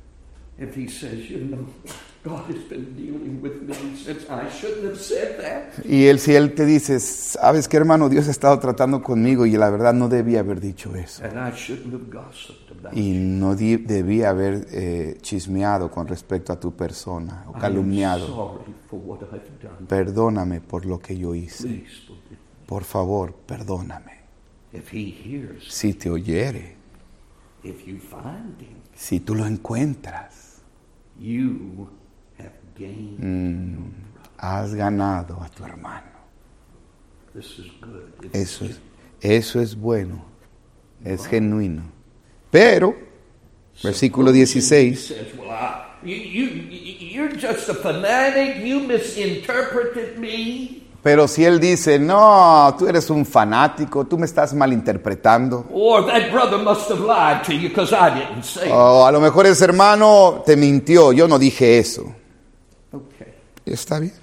if he says, you know, God has been dealing with me since I shouldn't have said that. y él si él te dice, sabes qué hermano, Dios ha estado tratando conmigo y la verdad no debía haber dicho eso. And I shouldn't have gossiped about Y you. no di- debía haber eh, chismeado con respecto a tu persona o I am calumniado. sorry for what I've done. Perdóname por lo que yo hice. Please forgive me. Por favor, perdóname. If he hears, Si te oyere, if you find him, si tú lo encuentras, you have gained. mm, has ganado a tu hermano. This is good. It's Eso es, eso es bueno, es genuino. Pero, versículo dieciséis, He says, well, I, you, you, you're just a fanatic. You misinterpreted me. pero si él dice, no, tú eres un fanático, tú me estás malinterpretando, Or that brother must have lied to you because I didn't say it. o a lo mejor ese hermano te mintió, yo no dije eso. Okay. Está bien.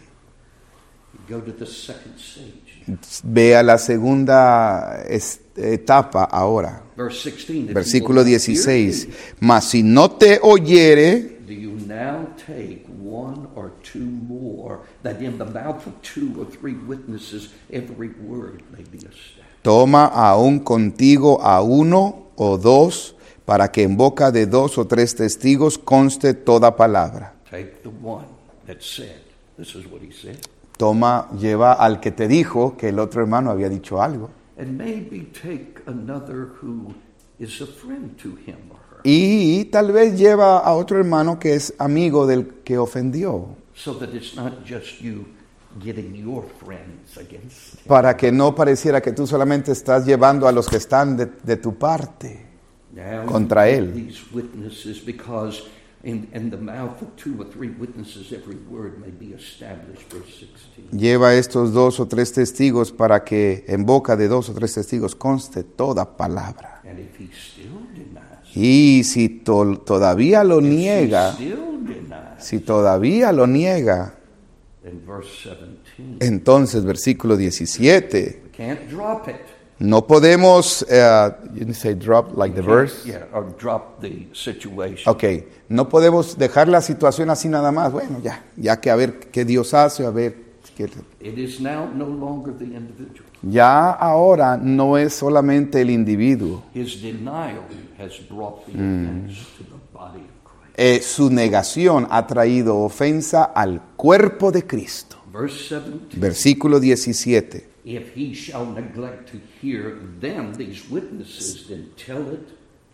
Go to the second stage. Ve a la segunda es- etapa ahora. Verse sixteen. If he Versículo will not hear dieciséis. thee, Mas si no te oyere, do you now take one or two more, that in the mouth of two or three witnesses every word may be established? toma aún contigo a uno o dos, para que en boca de dos o tres testigos conste toda palabra. Take the one that said, this is what he said, Toma, lleva al que te dijo que el otro hermano había dicho algo. and maybe take another who is a friend to him or her, Y tal vez lleva a otro hermano que es amigo del que ofendió. so that it's not just you getting your friends against him. para que no pareciera que tú solamente estás llevando a los que están de, de tu parte Now contra you él. get these witnesses because in, in the mouth of two or three witnesses every word may be established. Verse sixteen. Lleva estos dos o tres testigos para que en boca de dos o tres testigos conste toda palabra. And if he still denies, Y si to- todavía lo if she niega, still denies, si todavía lo niega, then verse seventeen, entonces versículo diecisiete, we can't drop it. no podemos, uh, you didn't say drop like the verse. Yeah, or drop the situation. Ok, no podemos dejar la situación así nada más. Bueno, ya, ya que a ver qué Dios hace, a ver qué... It is now no longer the individual. Ya ahora no es solamente el individuo. His denial has brought the offense to the body of Christ. Eh, su negación ha traído ofensa al cuerpo de Cristo. Verse seventeen. Versículo diecisiete. If he shall neglect to hear them, these witnesses, then tell it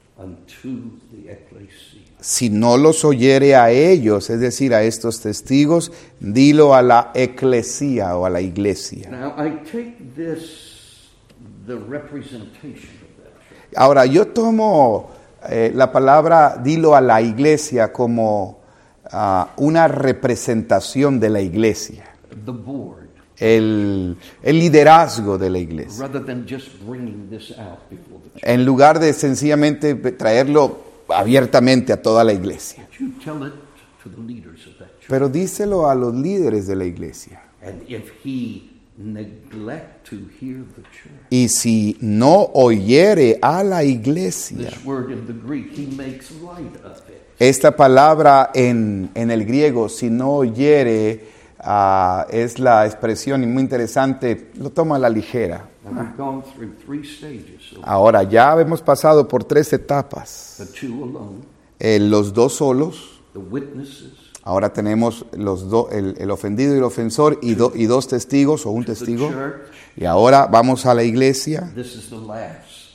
unto the ecclesia. Si no los oyere a ellos, es decir, a estos testigos, dilo a la eclesía o a la iglesia. Now I take this, the representation of that church. Ahora, yo tomo eh, la palabra dilo a la iglesia como ah, una representación de la iglesia, The board, el, el liderazgo de la iglesia, rather than just bringing this out before the church. en lugar de sencillamente traerlo abiertamente a toda la iglesia. But you tell it to the leaders of that church. Pero díselo a los líderes de la iglesia. And if he neglect to hear the church, Y si no oyere a la iglesia, this word in the Greek, he makes light of it. esta palabra en, en el griego, si no oyere, ah, es la expresión muy interesante, lo toma a la ligera. And we've gone through three stages. So Ahora ya hemos pasado por tres etapas. the two alone, Eh, los dos solos, the witnesses, ahora tenemos los do- el, el ofendido y el ofensor y, do- y dos testigos o un the testigo. church. Y ahora vamos a la iglesia. This is the last.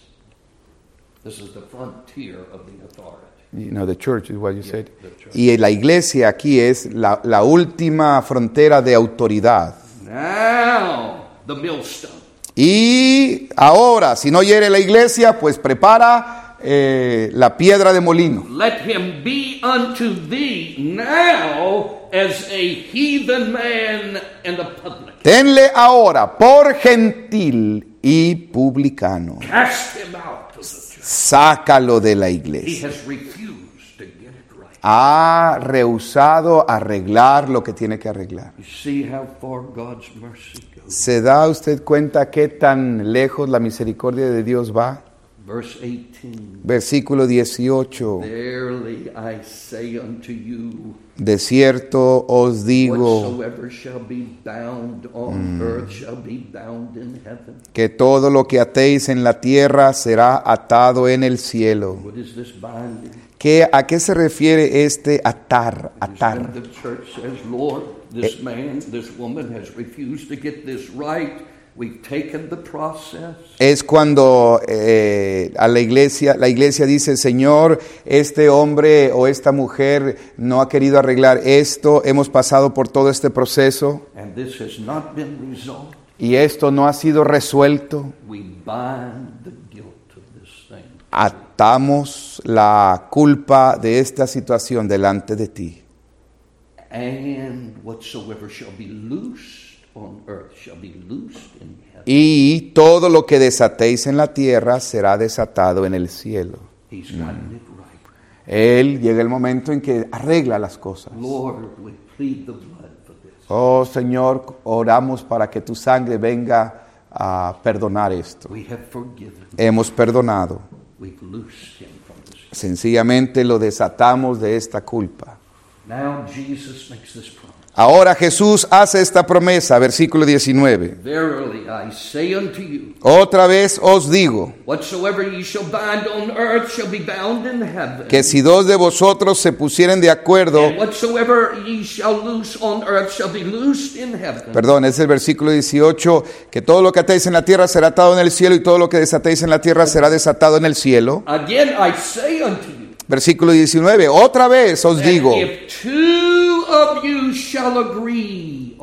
This is the frontier of the authority. You know, the church is what you said. the church. Y la iglesia aquí es la, la última frontera de autoridad. Now, the millstone. Y ahora, si no hiere la iglesia, pues prepara eh, la piedra de molino. Let him be unto thee now as a heathen man and a publican. Tenle ahora por gentil y publicano. Cast him out of the church. Sácalo de la He iglesia. has refused to get it right. Ha rehusado arreglar lo que tiene que arreglar. You see how far God's mercy goes. ¿Se da usted cuenta qué tan lejos la misericordia de Dios va? Verse eighteen. Versículo dieciocho. Verily I say unto you, De cierto os digo whatsoever shall be bound on earth shall be bound in heaven. que todo lo que atéis en la tierra será atado en el cielo. What is this binding? ¿Qué, ¿A qué se refiere este atar? When Atar. the church says, Lord, this man, this woman has refused to get this right. We've taken the process. Es cuando eh, a la iglesia, la iglesia dice, Señor, este hombre o esta mujer no ha querido arreglar esto, hemos pasado por todo este proceso And this has not been resolved. y esto no ha sido resuelto. We bind the guilt of this thing. Atamos la culpa de esta situación delante de ti. And whatsoever shall be loosed on earth shall be loosed in heaven. Y todo lo que desatéis en la tierra será desatado en el cielo. He's gotten it right. Él llega el momento en que arregla las cosas. Lord, we plead the blood for this. Oh Señor, oramos para que tu sangre venga a perdonar esto. We have forgiven. Hemos perdonado. We've loosed him from this. Sencillamente lo desatamos de esta culpa. Now Jesus makes this promise. Ahora Jesús hace esta promesa, versículo diecinueve. Verily I say unto you, Otra vez os digo, whatsoever ye shall bind on earth shall be bound in heaven. que si dos de vosotros se pusieren de acuerdo, And whatsoever ye shall loose on earth shall be loosed in heaven. perdón, es el versículo dieciocho, que todo lo que atéis en la tierra será atado en el cielo y todo lo que desatéis en la tierra será desatado en el cielo. Again I say unto you, Versículo diecinueve, otra vez os that digo, if two of you shall agree on earth,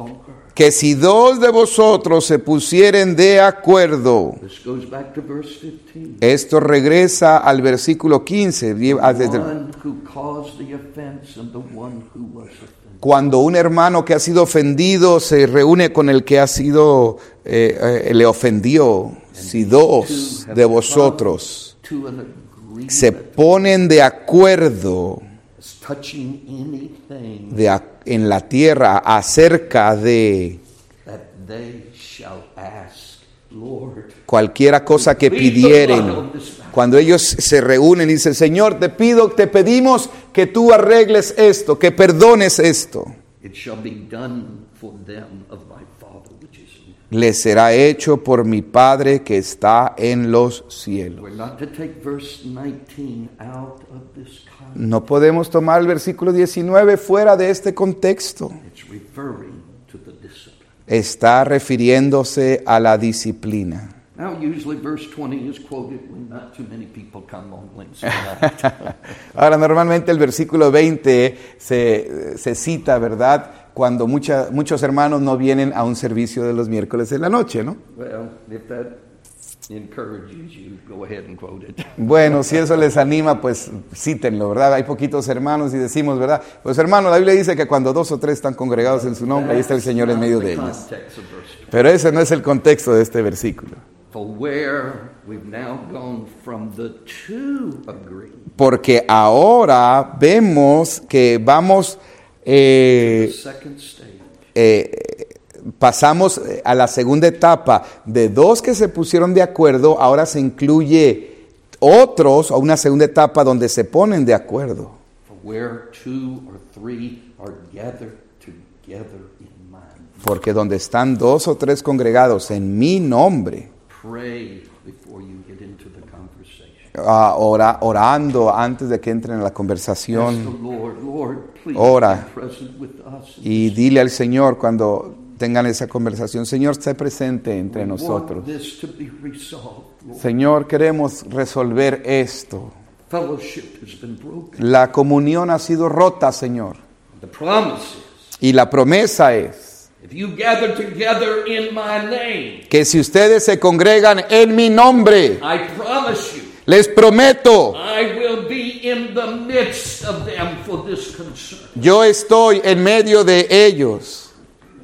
que si dos de vosotros se pusieren de acuerdo, This goes back to verse fifteen. esto regresa al versículo quince, The desde- one who caused the offense and the one who was offended. cuando un hermano que ha sido ofendido se reúne con el que ha sido, eh, eh, le ofendió, si dos de vosotros To an agreement se ponen de acuerdo as touching anything de a- en la tierra acerca de that they shall ask, Lord. cualquiera cosa que pidieren, cuando ellos se reúnen y dicen, Señor, te pido, te pedimos que tú arregles esto, que perdones esto, It shall be done for them of my Father which is in heaven. les será hecho por mi Padre que está en los cielos. We're not to take verse nineteen out of this context. No podemos tomar el versículo diecinueve fuera de este contexto. It's referring to the discipline. Está refiriéndose a la disciplina. Now, usually verse twenty is quoted when not too many people come on Wednesday night. Ahora, normalmente el versículo veinte se, se cita, ¿verdad?, cuando mucha, muchos hermanos no vienen a un servicio de los miércoles en la noche, ¿no? Well, if that encourages you, go ahead and quote it. Bueno, si eso les anima, pues cítenlo, ¿verdad? Hay poquitos hermanos y decimos, ¿verdad? Pues hermano, la Biblia dice que cuando dos o tres están congregados en su nombre, ahí está el Señor en medio de ellos. Context of verse twenty. Pero ese no es el contexto de este versículo. For where we've now gone from the two agreeing Porque ahora vemos que vamos, the eh, second stage. eh, pasamos a la segunda etapa. De dos que se pusieron de acuerdo, ahora se incluye otros a una segunda etapa donde se ponen de acuerdo. For where two or three are gathered together in mine. Porque donde están dos o tres congregados en mi nombre, Pray before you get into the conversation. ah, ora- orando antes de que entren en la Ask the conversación, Lord, Lord, please Ora. be present with us. y dile al Señor cuando tengan esa conversación, Señor, esté presente entre We nosotros. want this to be resolved, Lord. Señor, queremos resolver esto. Fellowship has been broken. La comunión ha sido rota, Señor. The promise is, Y la promesa es if you gather together in my name, que si ustedes se congregan en mi nombre, I promise you, les prometo, I will be in the midst of them for this concern. yo estoy en medio de ellos.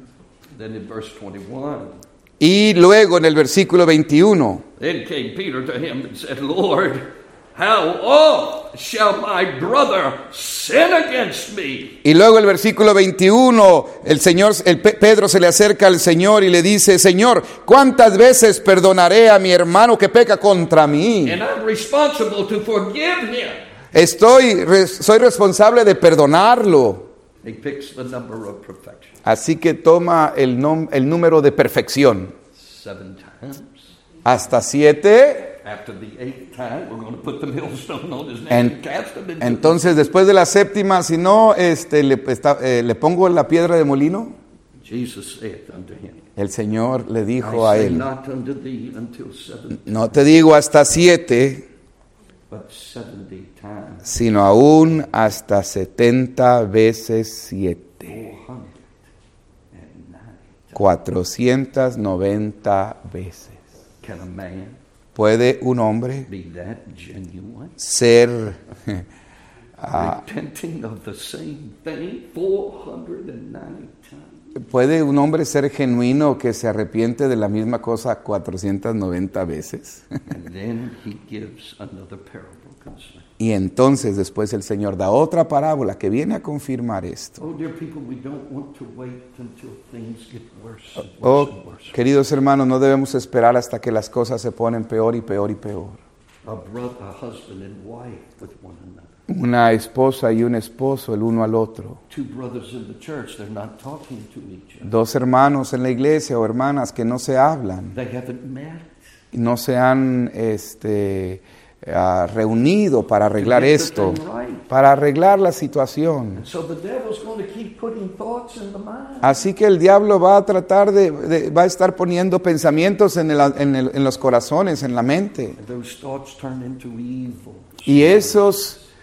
Then in verse twenty-one, Y luego en el versículo veintiuno, then came Peter to him and said, Lord, how oft shall my brother sin against me? y luego el versículo veintiuno, el Señor, el Pe- Pedro se le acerca al Señor y le dice, Señor, ¿cuántas veces perdonaré a mi hermano que peca contra mí? And I'm responsible to forgive him. Estoy, re- soy responsable de perdonarlo. He picks the number of perfection. Así que toma el, nom- el número de perfección. Seven times. Hasta siete. After the eighth time, we're going to put the millstone on his neck En- and cast him into entonces, después de la séptima, si no, este, le, está- eh, le pongo la piedra de molino. Jesus saith unto him, El Señor le I dijo a say él, not unto thee until seven, no te digo hasta siete, but seventy times. sino aún hasta setenta veces siete. Four hundred and ninety. cuatrocientas noventa veces. Can a man ¿Puede un hombre be that genuine? ser ah, Repenting of the same thing four hundred ninety times. ¿Puede un hombre ser genuino que se arrepiente de la misma cosa cuatrocientas noventa veces? And then he gives another parable concerning. Y entonces después el Señor da otra parábola que viene a confirmar esto. Oh, dear people, we don't want to wait until things get worse and worse Oh, and worse. queridos hermanos, no debemos esperar hasta que las cosas se ponen peor y peor y peor. A brother, a husband and wife with one another. Una esposa y un esposo el uno al otro. Two brothers in the church, they're not talking to each other. Dos hermanos en la iglesia o hermanas que no se hablan, They haven't met. no se han este, ah, reunido para arreglar esto, para arreglar la situación. So the devil's going to keep putting thoughts in the mind. Así que el diablo va a tratar de, de- va a estar poniendo pensamientos en, el- en el- en los corazones, en la mente. And those thoughts turn into evil. Y esos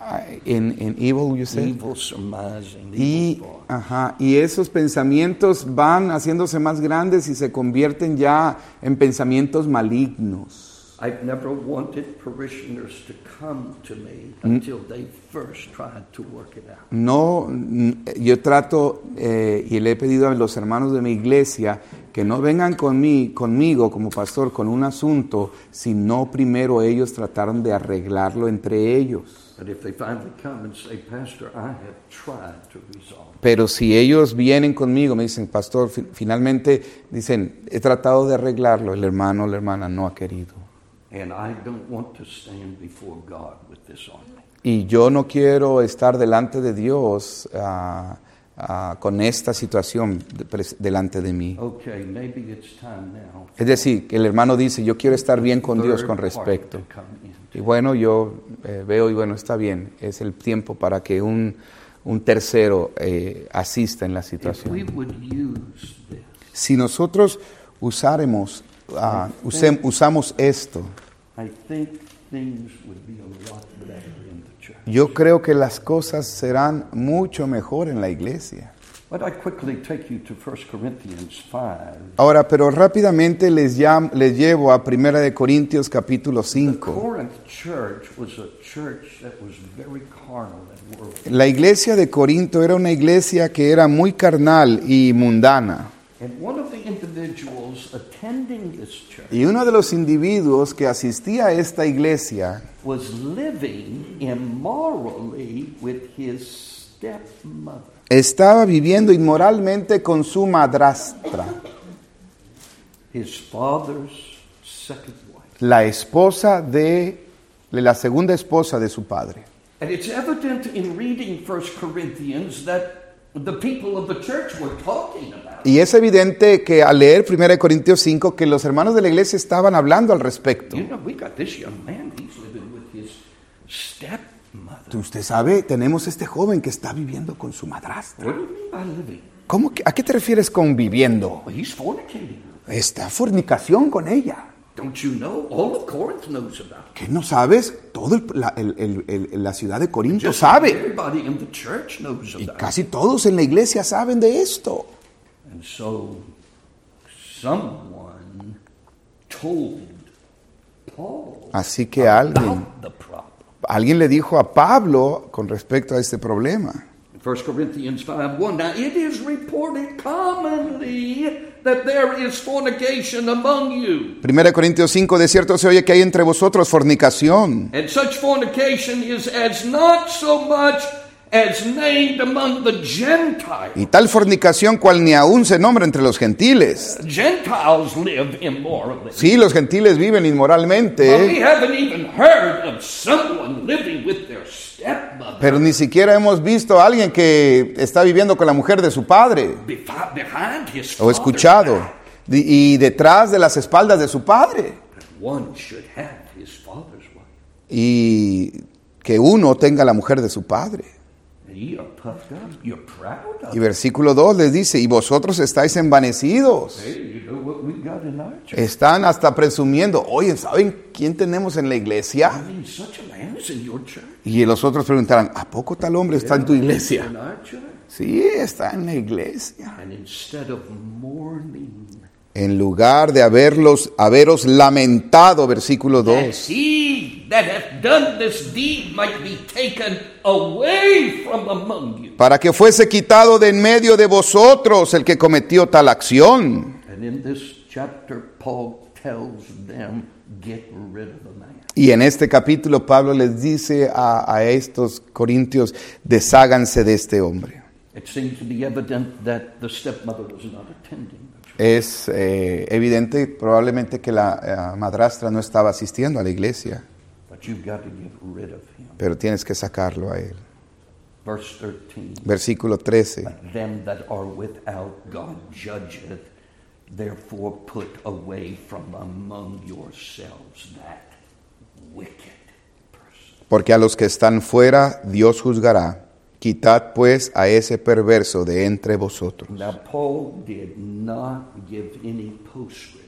in, in evil, you said? Evil surmising. Y, evil thought. ajá, y esos pensamientos van haciéndose más grandes y se convierten ya en pensamientos malignos. I've never wanted parishioners to come to me until they first tried to work it out. No, n- yo trato eh, y le he pedido a los hermanos de mi iglesia que no vengan con mí, conmigo como pastor con un asunto, si no primero ellos trataron de arreglarlo entre ellos. But if they finally come and say, Pastor, I have tried to resolve it. Pero si ellos vienen conmigo, me dicen, pastor, fi- finalmente dicen, he tratado de arreglarlo, el hermano o la hermana no ha querido. And I don't want to stand before God with this on me. Y yo no quiero estar delante de Dios ah, ah, con esta situación de- pres- delante de mí. Okay, maybe it's time now. Es decir, que el hermano dice, yo quiero estar bien con Dios con Third party respecto. to come in. Y bueno, yo eh, veo y bueno, está bien, es el tiempo para que un, un tercero eh, asista en la If we situación. would use this, Si nosotros usáremos, ah, usem- usamos esto, I think things would be a lot better in the church. yo creo que las cosas serán mucho mejor en la iglesia. But I quickly take you to First Corinthians five. Ahora, pero rápidamente les, llam- les llevo a Primera de Corintios capítulo The cinco. Corinth church was a church that was very carnal and worldly. La iglesia de Corinto era una iglesia que era muy carnal y mundana. And one of the individuals attending this church Y uno de los individuos que asistía a esta iglesia was living immorally with his stepmother. estaba viviendo inmoralmente con su madrastra, His father's second wife. la esposa de, de la segunda esposa de su padre. And it's evident in reading First Corinthians that the people of the church were talking about it. Y es evidente que al leer Primera de Corintios cinco que los hermanos de la iglesia estaban hablando al respecto. You know, we got this young man, he's living with his stepmother. Usted sabe, tenemos este joven que está viviendo con su madrastra. What do you mean by living? ¿Cómo que- ¿A qué te refieres con viviendo? Well, he's fornicating. Está fornicación con ella. Don't you know? All of Corinth knows about it. ¿Qué no sabes? Todo el- la, el- el- el- la ciudad de Corinto Just sabe. everybody in the church knows Y about it. casi todos en la iglesia saben de esto. And so someone told Paul Así que alguien, about the problem. alguien le dijo a Pablo con respecto a este problema. First Corinthians five one. Now it is reported commonly that there is fornication among you. Primera de Corintios cinco, de cierto se oye que hay entre vosotros fornicación. And such fornication is as not so much as named among the Gentiles. Y tal fornicación cual ni aún se nombra entre los gentiles. Gentiles live immorally. Sí, los gentiles viven But we inmoralmente, haven't even heard of someone living with their stepmother pero ni siquiera hemos visto a alguien que está viviendo con la mujer de su padre befi- behind his o father's escuchado back. y y detrás de las espaldas de su padre. But one should have his father's wife. Y que uno tenga la mujer de su padre. And ye are puffed up. You're proud of Y it. versículo dos les dice, y vosotros estáis envanecidos. Hey, you know what we got in our church? Están hasta presumiendo, oye, ¿saben quién tenemos en la iglesia? I mean, such a man is in your church. Y los otros preguntarán, ¿a poco tal hombre está en tu iglesia? In our church. Sí, está en la iglesia. And instead of mourning, En lugar de haberlos, haberos lamentado, versículo that dos, he that hath done this deed might be taken away from among you. para que fuese quitado de en medio de vosotros el que cometió tal acción. And in this chapter, Paul tells them, get rid of the man. Y en este capítulo Pablo les dice a, a estos corintios, desháganse de este hombre. It seems to be evident that the stepmother was not attending the church. Es eh, evidente probablemente que la eh, madrastra no estaba asistiendo a la iglesia, But you've got to get rid of him. pero tienes que sacarlo a él. Verse thirteen. Versículo trece. But them that are without God judgeth, therefore put away from among yourselves that wicked person. Porque a los que están fuera Dios juzgará. Quitad pues a ese perverso de entre vosotros. Now Paul did not give any postscript to this.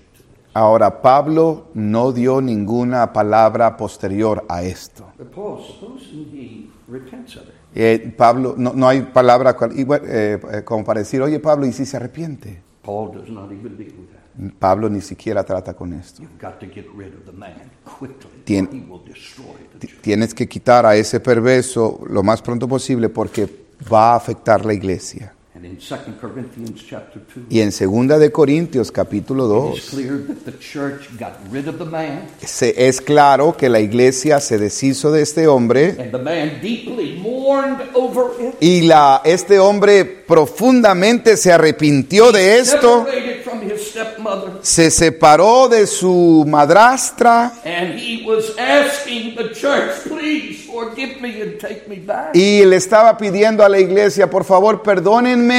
Ahora, Pablo no dio ninguna palabra posterior a esto. But Paul, supposing he repents of it. Eh, Pablo, no, no hay palabra cual- igual, eh, eh, como para decir, oye Pablo, ¿y si se arrepiente? Paul does not even deal with that. Pablo ni siquiera trata con esto. You've got to get rid of the man quickly, Tien- or he will destroy the church. Tienes que quitar a ese perverso lo más pronto posible porque va a afectar la iglesia. And in Second Corinthians chapter two, Y en segunda de Corintios capítulo it is dos, clear that the church got rid of the man, se, es claro que la iglesia se deshizo de este hombre and the man deeply mourned over it. y la, este hombre profundamente se arrepintió de esto, Separated from his stepmother, se separó de su madrastra and he was asking the church, please forgive me and take me back. y le estaba pidiendo a la iglesia, por favor, perdónenme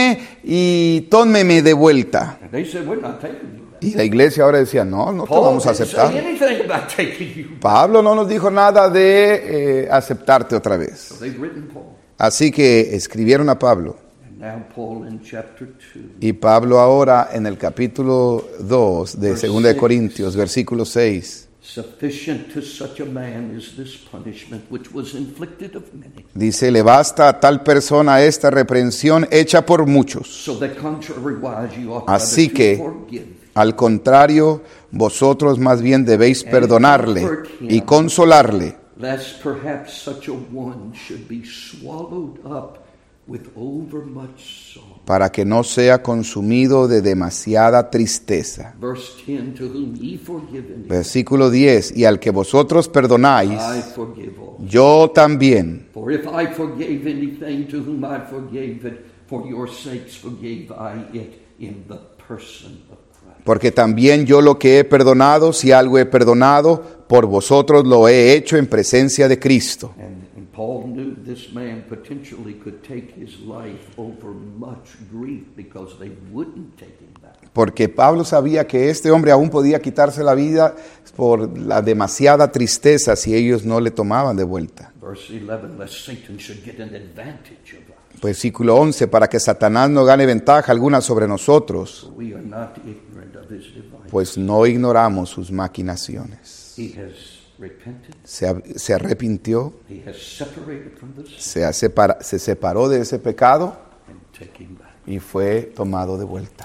y tómenme de vuelta. And they said, we're not taking you back. Y la iglesia ahora decía, no, no te Paul vamos a didn't say aceptar. anything about taking you back. Pablo no nos dijo nada de eh, aceptarte otra vez. So they've written Paul. Así que escribieron a Pablo. And now Paul in chapter two. Y Pablo ahora en el capítulo dos de segunda de Corintios, versículo seis, Sufficient to such a man is this punishment which was inflicted of many. dice, le basta a tal persona esta reprensión hecha por muchos. So that contrariwise you ought Así rather que, to forgive. al contrario, vosotros más bien debéis perdonarle y consolarle, Lest perhaps such a one should be swallowed up with overmuch sorrow. para que no sea consumido de demasiada tristeza. Verse ten, to whom ye forgiven, Versículo diez, y al que vosotros perdonáis, I forgive all. yo también. For if I forgave anything to whom I forgave it, for your sakes forgave I it in the person of Christ. Porque también yo lo que he perdonado, si algo he perdonado, por vosotros lo he hecho en presencia de Cristo. And, and Paul knew this man potentially could take his life over much grief because they wouldn't take him back. Porque Pablo sabía que este hombre aún podía quitarse la vida por la demasiada tristeza si ellos no le tomaban de vuelta. Verse eleven, lest Satan should get an advantage of us. Versículo once, para que Satanás no gane ventaja alguna sobre nosotros, For we are not ignorant of his device. pues no ignoramos sus maquinaciones. He has repented. Se, se arrepintió, He has separated from this se, ha separa- se separó de ese pecado and take him back. y fue tomado de vuelta.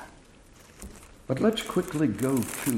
But let's quickly go to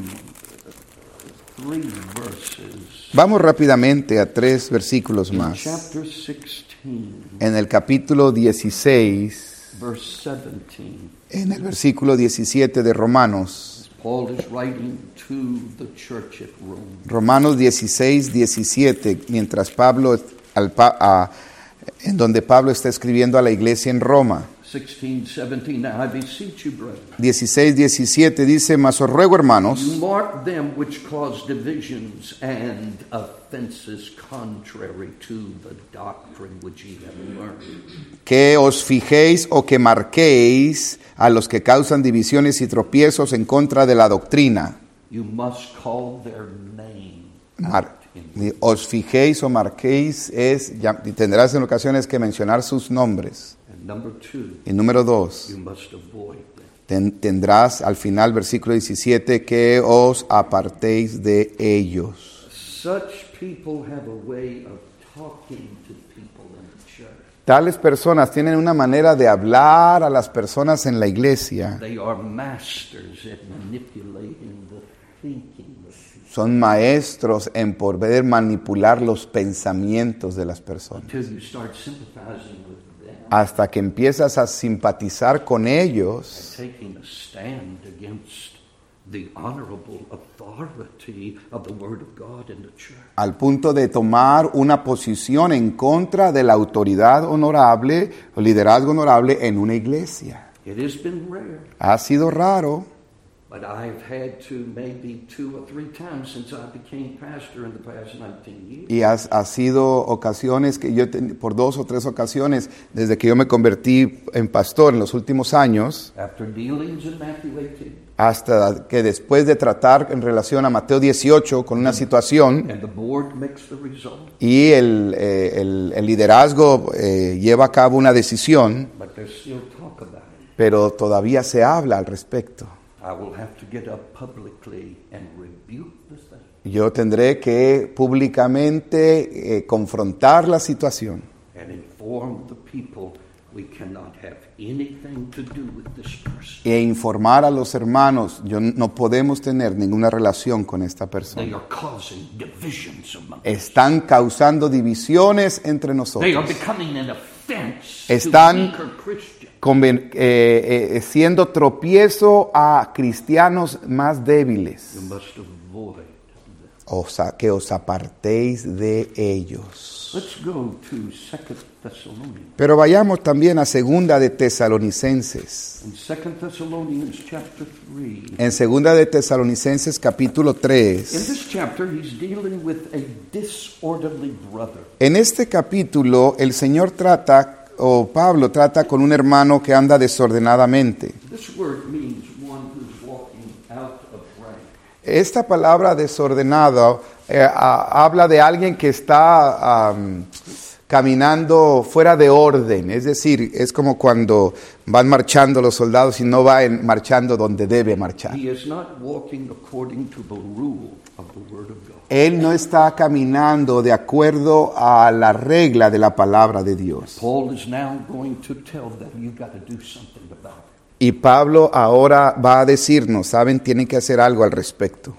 three verses. Vamos rápidamente a tres versículos In más. chapter sixteen, En el capítulo dieciséis, verse seventeen, en el versículo diecisiete de Romanos, Paul is writing to the church at Rome. Romanos dieciséis, diecisiete, mientras Pablo, al, pa- a- en donde Pablo está escribiendo a la iglesia en Roma. sixteen, seventeen, now I beseech you, brethren, dieciséis, diecisiete dice, mas os ruego, hermanos, you mark them which cause divisions and offenses contrary to the doctrine which ye have learned. que os fijéis o que marquéis a los que causan divisiones y tropiezos en contra de la doctrina. You must call their name Mar- out in os fijéis o marquéis es, ya- y tendrás en ocasiones que mencionar sus nombres. And number two, Y número dos, you must avoid them. ten- tendrás al final, versículo diecisiete, que os apartéis de ellos. Such people have a way of talking to people in the church. Tales personas tienen una manera de hablar a las personas en la iglesia. They are masters at manipulating the thinking of people Son maestros en poder manipular los pensamientos de las personas. until you start sympathizing with them, Hasta que empiezas a simpatizar con ellos, taking a stand against the honorable authority of the Word of God in the church. al punto de tomar una posición en contra de la autoridad honorable o liderazgo honorable en una iglesia. It has been rare, Ha sido raro, but I've had to maybe two or three times since I became pastor in the past nineteen years. y ha, ha sido ocasiones que yo, he ten- por dos o tres ocasiones, desde que yo me convertí en pastor en los últimos años, After dealings in Matthew eighteen, hasta que después de tratar en relación a Mateo dieciocho con una situación, and the board makes the result, y el, eh, el- el liderazgo eh, lleva a cabo una decisión, but there's still talk about it. pero todavía se habla al respecto. I will have to get up publicly and rebuke the thing. Yo tendré que públicamente eh, confrontar la situación And inform the people we cannot have anything to do with this person. e informar a los hermanos, yo no podemos tener ninguna relación con esta They persona. are causing divisions among us. Están causando divisiones entre They are nosotros. becoming an offense Están to weaker Christians. Conven- eh, eh, siendo tropiezo a cristianos más débiles. You must avoid them. O sea, que os apartéis de ellos. Let's go to Second Thessalonians. Pero vayamos también a segunda de Tesalonicenses. In Second Thessalonians chapter three. En segunda de Tesalonicenses capítulo In tres. this chapter, he's dealing with a disorderly brother. En este capítulo el Señor trata, o Pablo trata con un hermano que anda desordenadamente. This word means one who's walking out of rank. Esta palabra desordenado eh, a- habla de alguien que está am, caminando fuera de orden, es decir, es como cuando van marchando los soldados y no van marchando donde debe marchar. He is not walking according to the rule of the Word of God. Él no está caminando de acuerdo a la regla de la palabra de Dios. Paul is now going to tell them, you've got to do something about it. Y Pablo ahora va a decirnos, saben, tienen que hacer algo al respecto.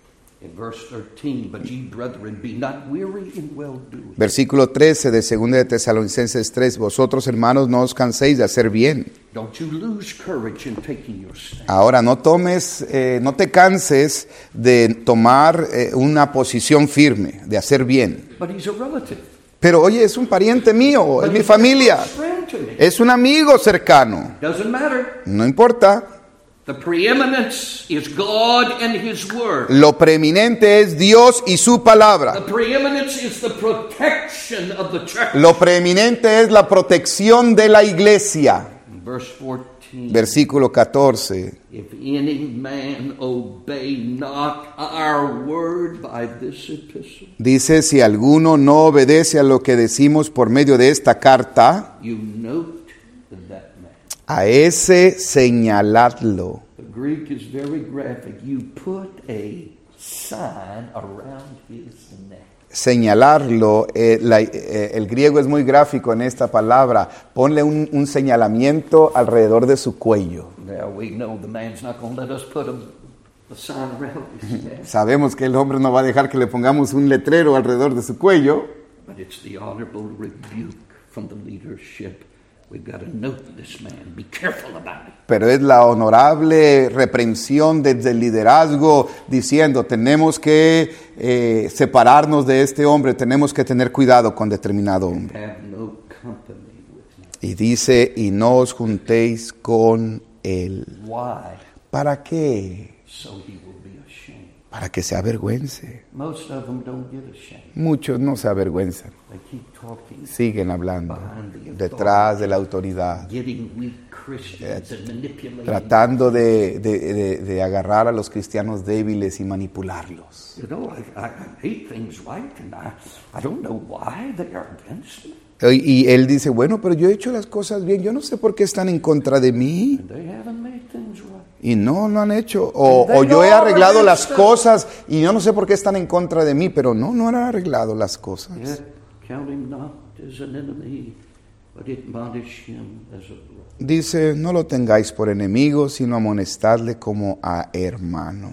In verse thirteen, but ye brethren, be not weary in well doing. Versículo trece de segunda de Tesalonicenses tres, vosotros hermanos no os canséis de hacer bien. Don't you lose courage in taking your stand. Ahora no tomes, eh, no te canses de tomar eh, una posición firme, de hacer bien. But he's a relative. Pero oye, es un pariente mío, es mi familia, Friend to me. es un amigo cercano, Doesn't matter. no importa. The preeminence is God and His Word. Lo preeminente es Dios y su The palabra. preeminence is the protection of the church. Lo preeminente es la protección de la iglesia. In verse fourteen, Versículo catorce. if any man obey not our word by this epistle, Dice, si alguno no obedece a lo que decimos por medio de esta carta, you note that man. a ese señaladlo. The Greek is very graphic. You put a sign around his neck. Señalarlo, eh, la- eh, el griego es muy gráfico en esta palabra. Ponle un, un señalamiento alrededor de su cuello. Now we know the man's not going to let us put a, a sign around his neck. Sabemos que el hombre no va a dejar que le pongamos un letrero alrededor de su cuello, But it's the honorable rebuke from the leadership. We've got to note this man. Be careful about it. pero es la honorable reprensión desde el liderazgo diciendo, tenemos que eh, separarnos de este hombre, tenemos que tener cuidado con determinado hombre. Have no company with him. Y dice, y no os juntéis con él. Why? ¿Para qué? So he will be ashamed. Para que se avergüence. Most of them don't get ashamed. Muchos no se avergüenzan, They keep talking, siguen hablando detrás de la autoridad, getting weak Christians and manipulating. tratando de, de- de- de agarrar a los cristianos débiles y manipularlos. You know, I, I, I hate things right, and I, I don't know why they are against me. Y y él dice, bueno, pero yo he hecho las cosas bien, yo no sé por qué están en contra de mí. And they haven't made things right. Y no, no han hecho. O, o yo he arreglado las cosas y yo no sé por qué están en contra de mí, pero no, no han arreglado las cosas. Yet count him not as an enemy, but admonish him as a brother. Dice, no lo tengáis por enemigo, sino amonestadle como a hermano.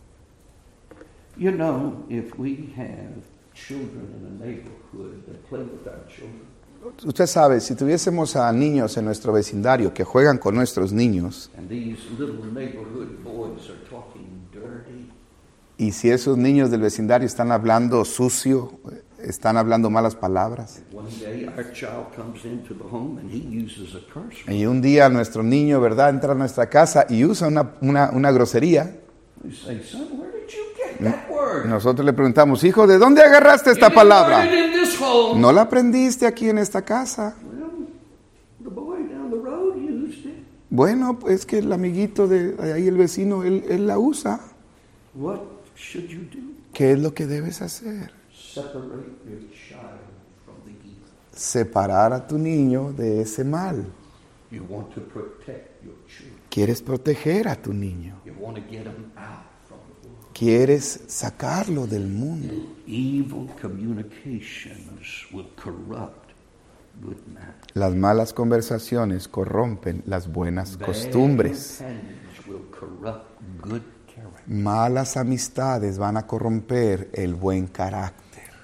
You know, if we have children in a neighborhood that play with our children, Usted sabe, si tuviésemos a niños en nuestro vecindario que juegan con nuestros niños, and these little neighborhood boys are talking dirty, y si esos niños del vecindario están hablando sucio, están hablando malas palabras, one day our child comes into the home and he uses a curse word. y un día nuestro niño, ¿verdad?, entra a nuestra casa y usa una, una, una grosería, We say, son, where did you get that word? nosotros le preguntamos, hijo, ¿de dónde agarraste esta You didn't palabra? learn it in this home. ¿No la aprendiste aquí en esta casa? Well, the boy down the road used it. Bueno, pues que el amiguito de ahí, el vecino, él, él la usa. What should you do? ¿Qué es lo que debes hacer? Separate your child from the evil. Separar a tu niño de ese mal. You want to protect your children. Quieres proteger a tu niño. You want to get him out from the world. Quieres sacarlo del mundo. Evil communications will corrupt good manners. Las malas conversaciones corrompen las buenas costumbres. Bad companions will corrupt good character. Malas amistades van a corromper el buen carácter.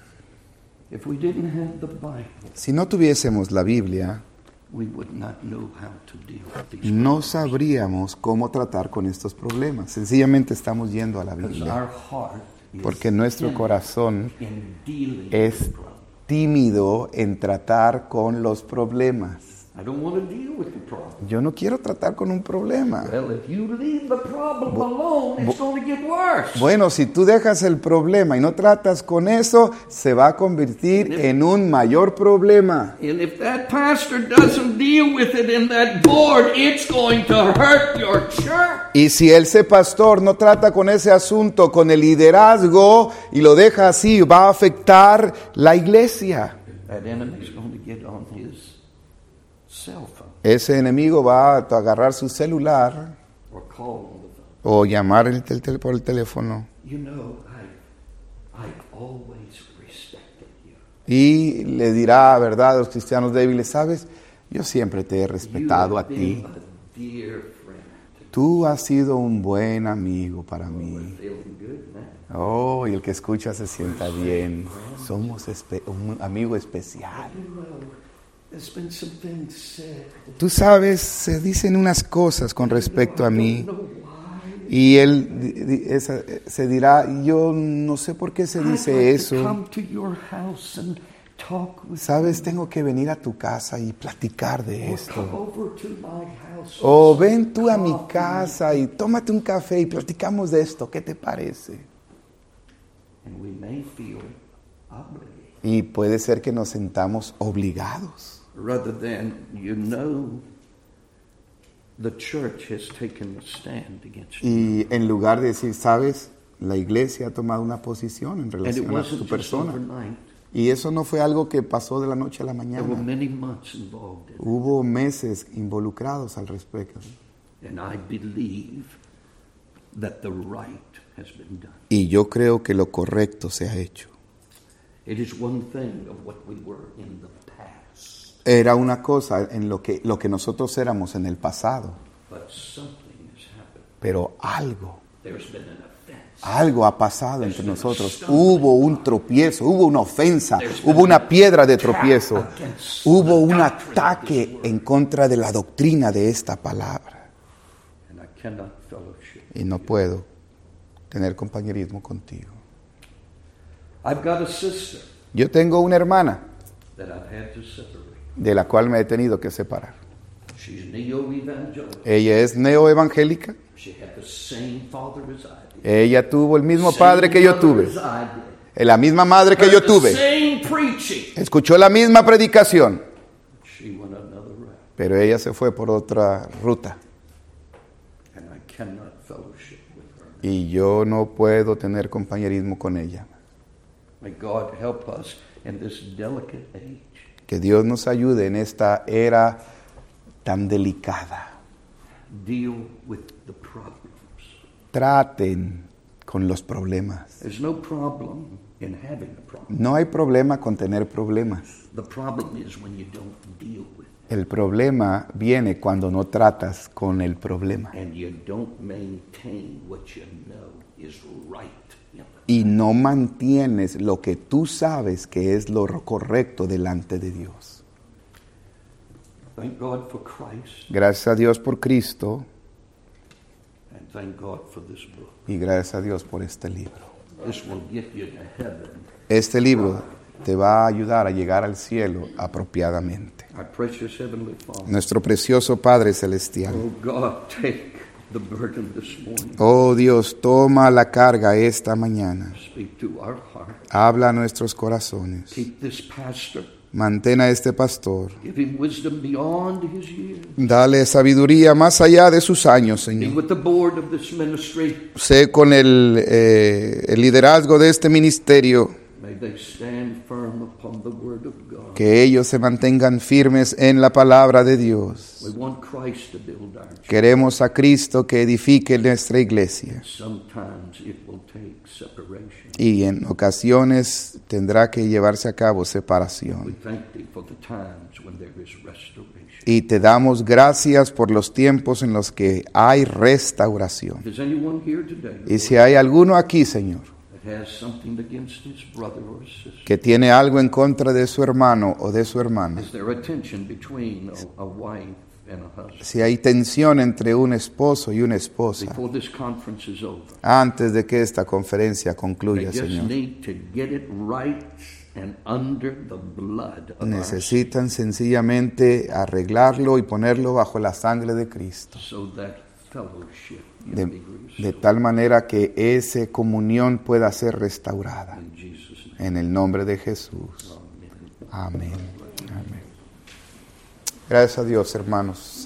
If we didn't have the Bible, Si no tuviésemos la Biblia, we would not know how to deal with these no sabríamos cómo tratar con estos problemas. Sencillamente estamos yendo a la because Biblia. our heart is Porque nuestro corazón in dealing es with problems. tímido en tratar con los problemas. I don't want to deal with the problem. Yo no quiero tratar con un problema. Well, if you leave the problem alone, it's going to get worse. Bueno, si tú dejas el problema y no tratas con eso, se va a convertir en un mayor problema. And if that pastor doesn't deal with it in that board, it's going to hurt your church. Y si ese pastor no trata con ese asunto, con el liderazgo, y lo deja así, va a afectar la iglesia. That enemy's going to get on his cell phone Ese enemigo va a agarrar su celular or call on the phone. o llamar el tel- tel- por el teléfono You know, I, I've always respected you. y le dirá, ¿verdad?, a los cristianos débiles, ¿sabes? Yo siempre te he respetado You a have ti. been a dear friend. Tú has sido un buen amigo para mí. Feeling good now. Oh, y el que escucha se sienta bien. Somos espe- un amigo especial. You know, there's been some things said. Tú sabes, se dicen unas cosas con respecto a I mí. don't know why. Y él di- di- esa- se dirá, yo no sé por qué se I'd dice like to eso. come to your house and talk with Sabes, tengo que venir a tu casa y platicar de you. Or come esto. over to my house. O ven tú a mi Coffee. casa y tómate un café y platicamos de esto. ¿Qué te parece? And we may feel obligated. Y puede ser que nos sentamos obligados. Rather than, you know, the church has taken a stand against you. Y en lugar de decir, sabes, la iglesia ha tomado una posición en And it relación a wasn't tu just persona. overnight. Y eso no fue algo que pasó de la noche a la There were mañana. many months involved in it. Hubo meses involucrados al respecto. And I believe that the right has been done. Y yo creo que lo correcto se ha hecho. It is one thing of what we were in the past, Era una cosa en lo que, lo que nosotros éramos en el pasado. but something has happened. Pero algo, There's been an offense. algo ha pasado entre nosotros. Hubo un tropiezo, hubo una ofensa, hubo una piedra de tropiezo. Hubo un ataque en contra de la doctrina de esta palabra. And I cannot fellowship. Y no puedo tener compañerismo contigo. I've got a sister Yo tengo una hermana that I've had to separate. de la cual me he tenido que separar. She's neo-evangelical. Ella es neoevangélica. She had the same father as I did. Ella tuvo el mismo Same padre que yo mother tuve, as I did. la misma madre que yo Heard the tuve. same preaching. Escuchó la misma predicación, She went another route, pero ella se fue por otra ruta. and I cannot fellowship with her. Y yo no puedo tener compañerismo con ella. May God help us in this delicate age. Que Dios nos ayude en esta era tan delicada. Deal with the problems. Traten con los problemas. There's no problem in having a problem. No hay problema con tener problemas. The problem is when you don't deal with it El problema viene cuando no tratas con el problema and you don't maintain what you know is right. y no mantienes lo que tú sabes que es lo correcto delante de Dios. Thank God for Christ, Gracias a Dios por Cristo and thank God for this book. y gracias a Dios por este libro. This will get you to heaven. Este libro te va a ayudar a llegar al cielo apropiadamente. Our precious Heavenly Father. Nuestro precioso Padre Celestial. Oh God, take the burden this morning. Oh Dios, toma la carga esta mañana. Speak to our heart. Habla a nuestros corazones. Keep this pastor. Mantén a este pastor. Give him wisdom beyond his years. Dale sabiduría más allá de sus años, Be Señor. with the board of this ministry. Sé con el, eh, el liderazgo de este ministerio. May May they stand firm upon the word of God. Que ellos se mantengan firmes en la palabra de Dios. We want Christ to build our church. Queremos a Cristo que edifique nuestra iglesia. Sometimes it will take separation. Y en ocasiones tendrá que llevarse a cabo We separación. thank thee for the times when there is restoration. Y te damos gracias por los tiempos en los que hay restauración. If there's anyone here today Y si hay alguno aquí, Señor, that has something against his brother or sister, que tiene algo en contra de su hermano o de su hermana, is there a tension between a, a wife and a husband? si hay tensión entre un esposo y una esposa, Before this conference is over, antes de que esta conferencia they concluya, just Señor, need to get it right and under the blood of our necesitan sencillamente arreglarlo y ponerlo bajo la sangre de Cristo, so that fellowship can de, be restored. de tal manera que esa comunión pueda ser restaurada. In Jesus' name. En el nombre de Jesús. Amen. Amén. Amén. Gracias a Dios, hermanos.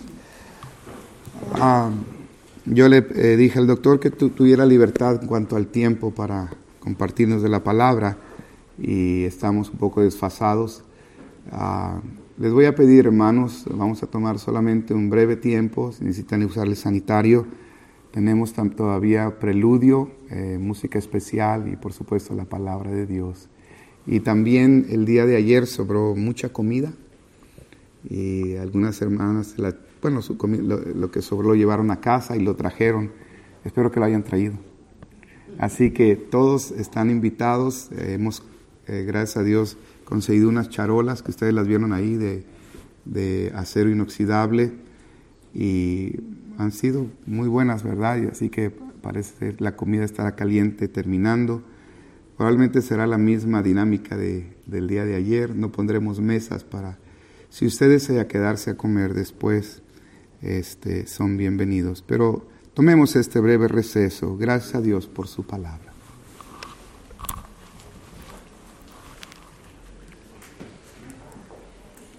Ah, yo le eh, dije al doctor que tu, tuviera libertad en cuanto al tiempo para compartirnos de la palabra y estamos un poco desfasados. Ah, les voy a pedir, hermanos, vamos a tomar solamente un breve tiempo. Si necesitan usar el sanitario, tenemos tam- todavía preludio, eh, música especial y por supuesto la palabra de Dios. Y también el día de ayer sobró mucha comida y algunas hermanas, la, bueno, su comi- lo, lo que sobró lo llevaron a casa y lo trajeron. Espero que lo hayan traído. Así que todos están invitados. Eh, hemos, eh, gracias a Dios, conseguido unas charolas que ustedes las vieron ahí de, de acero inoxidable y han sido muy buenas, ¿verdad? Y así que parece que la comida estará caliente terminando. Probablemente será la misma dinámica de, del día de ayer. No pondremos mesas para... Si ustedes desean quedarse a comer después, este, son bienvenidos. Pero tomemos este breve receso. Gracias a Dios por su palabra.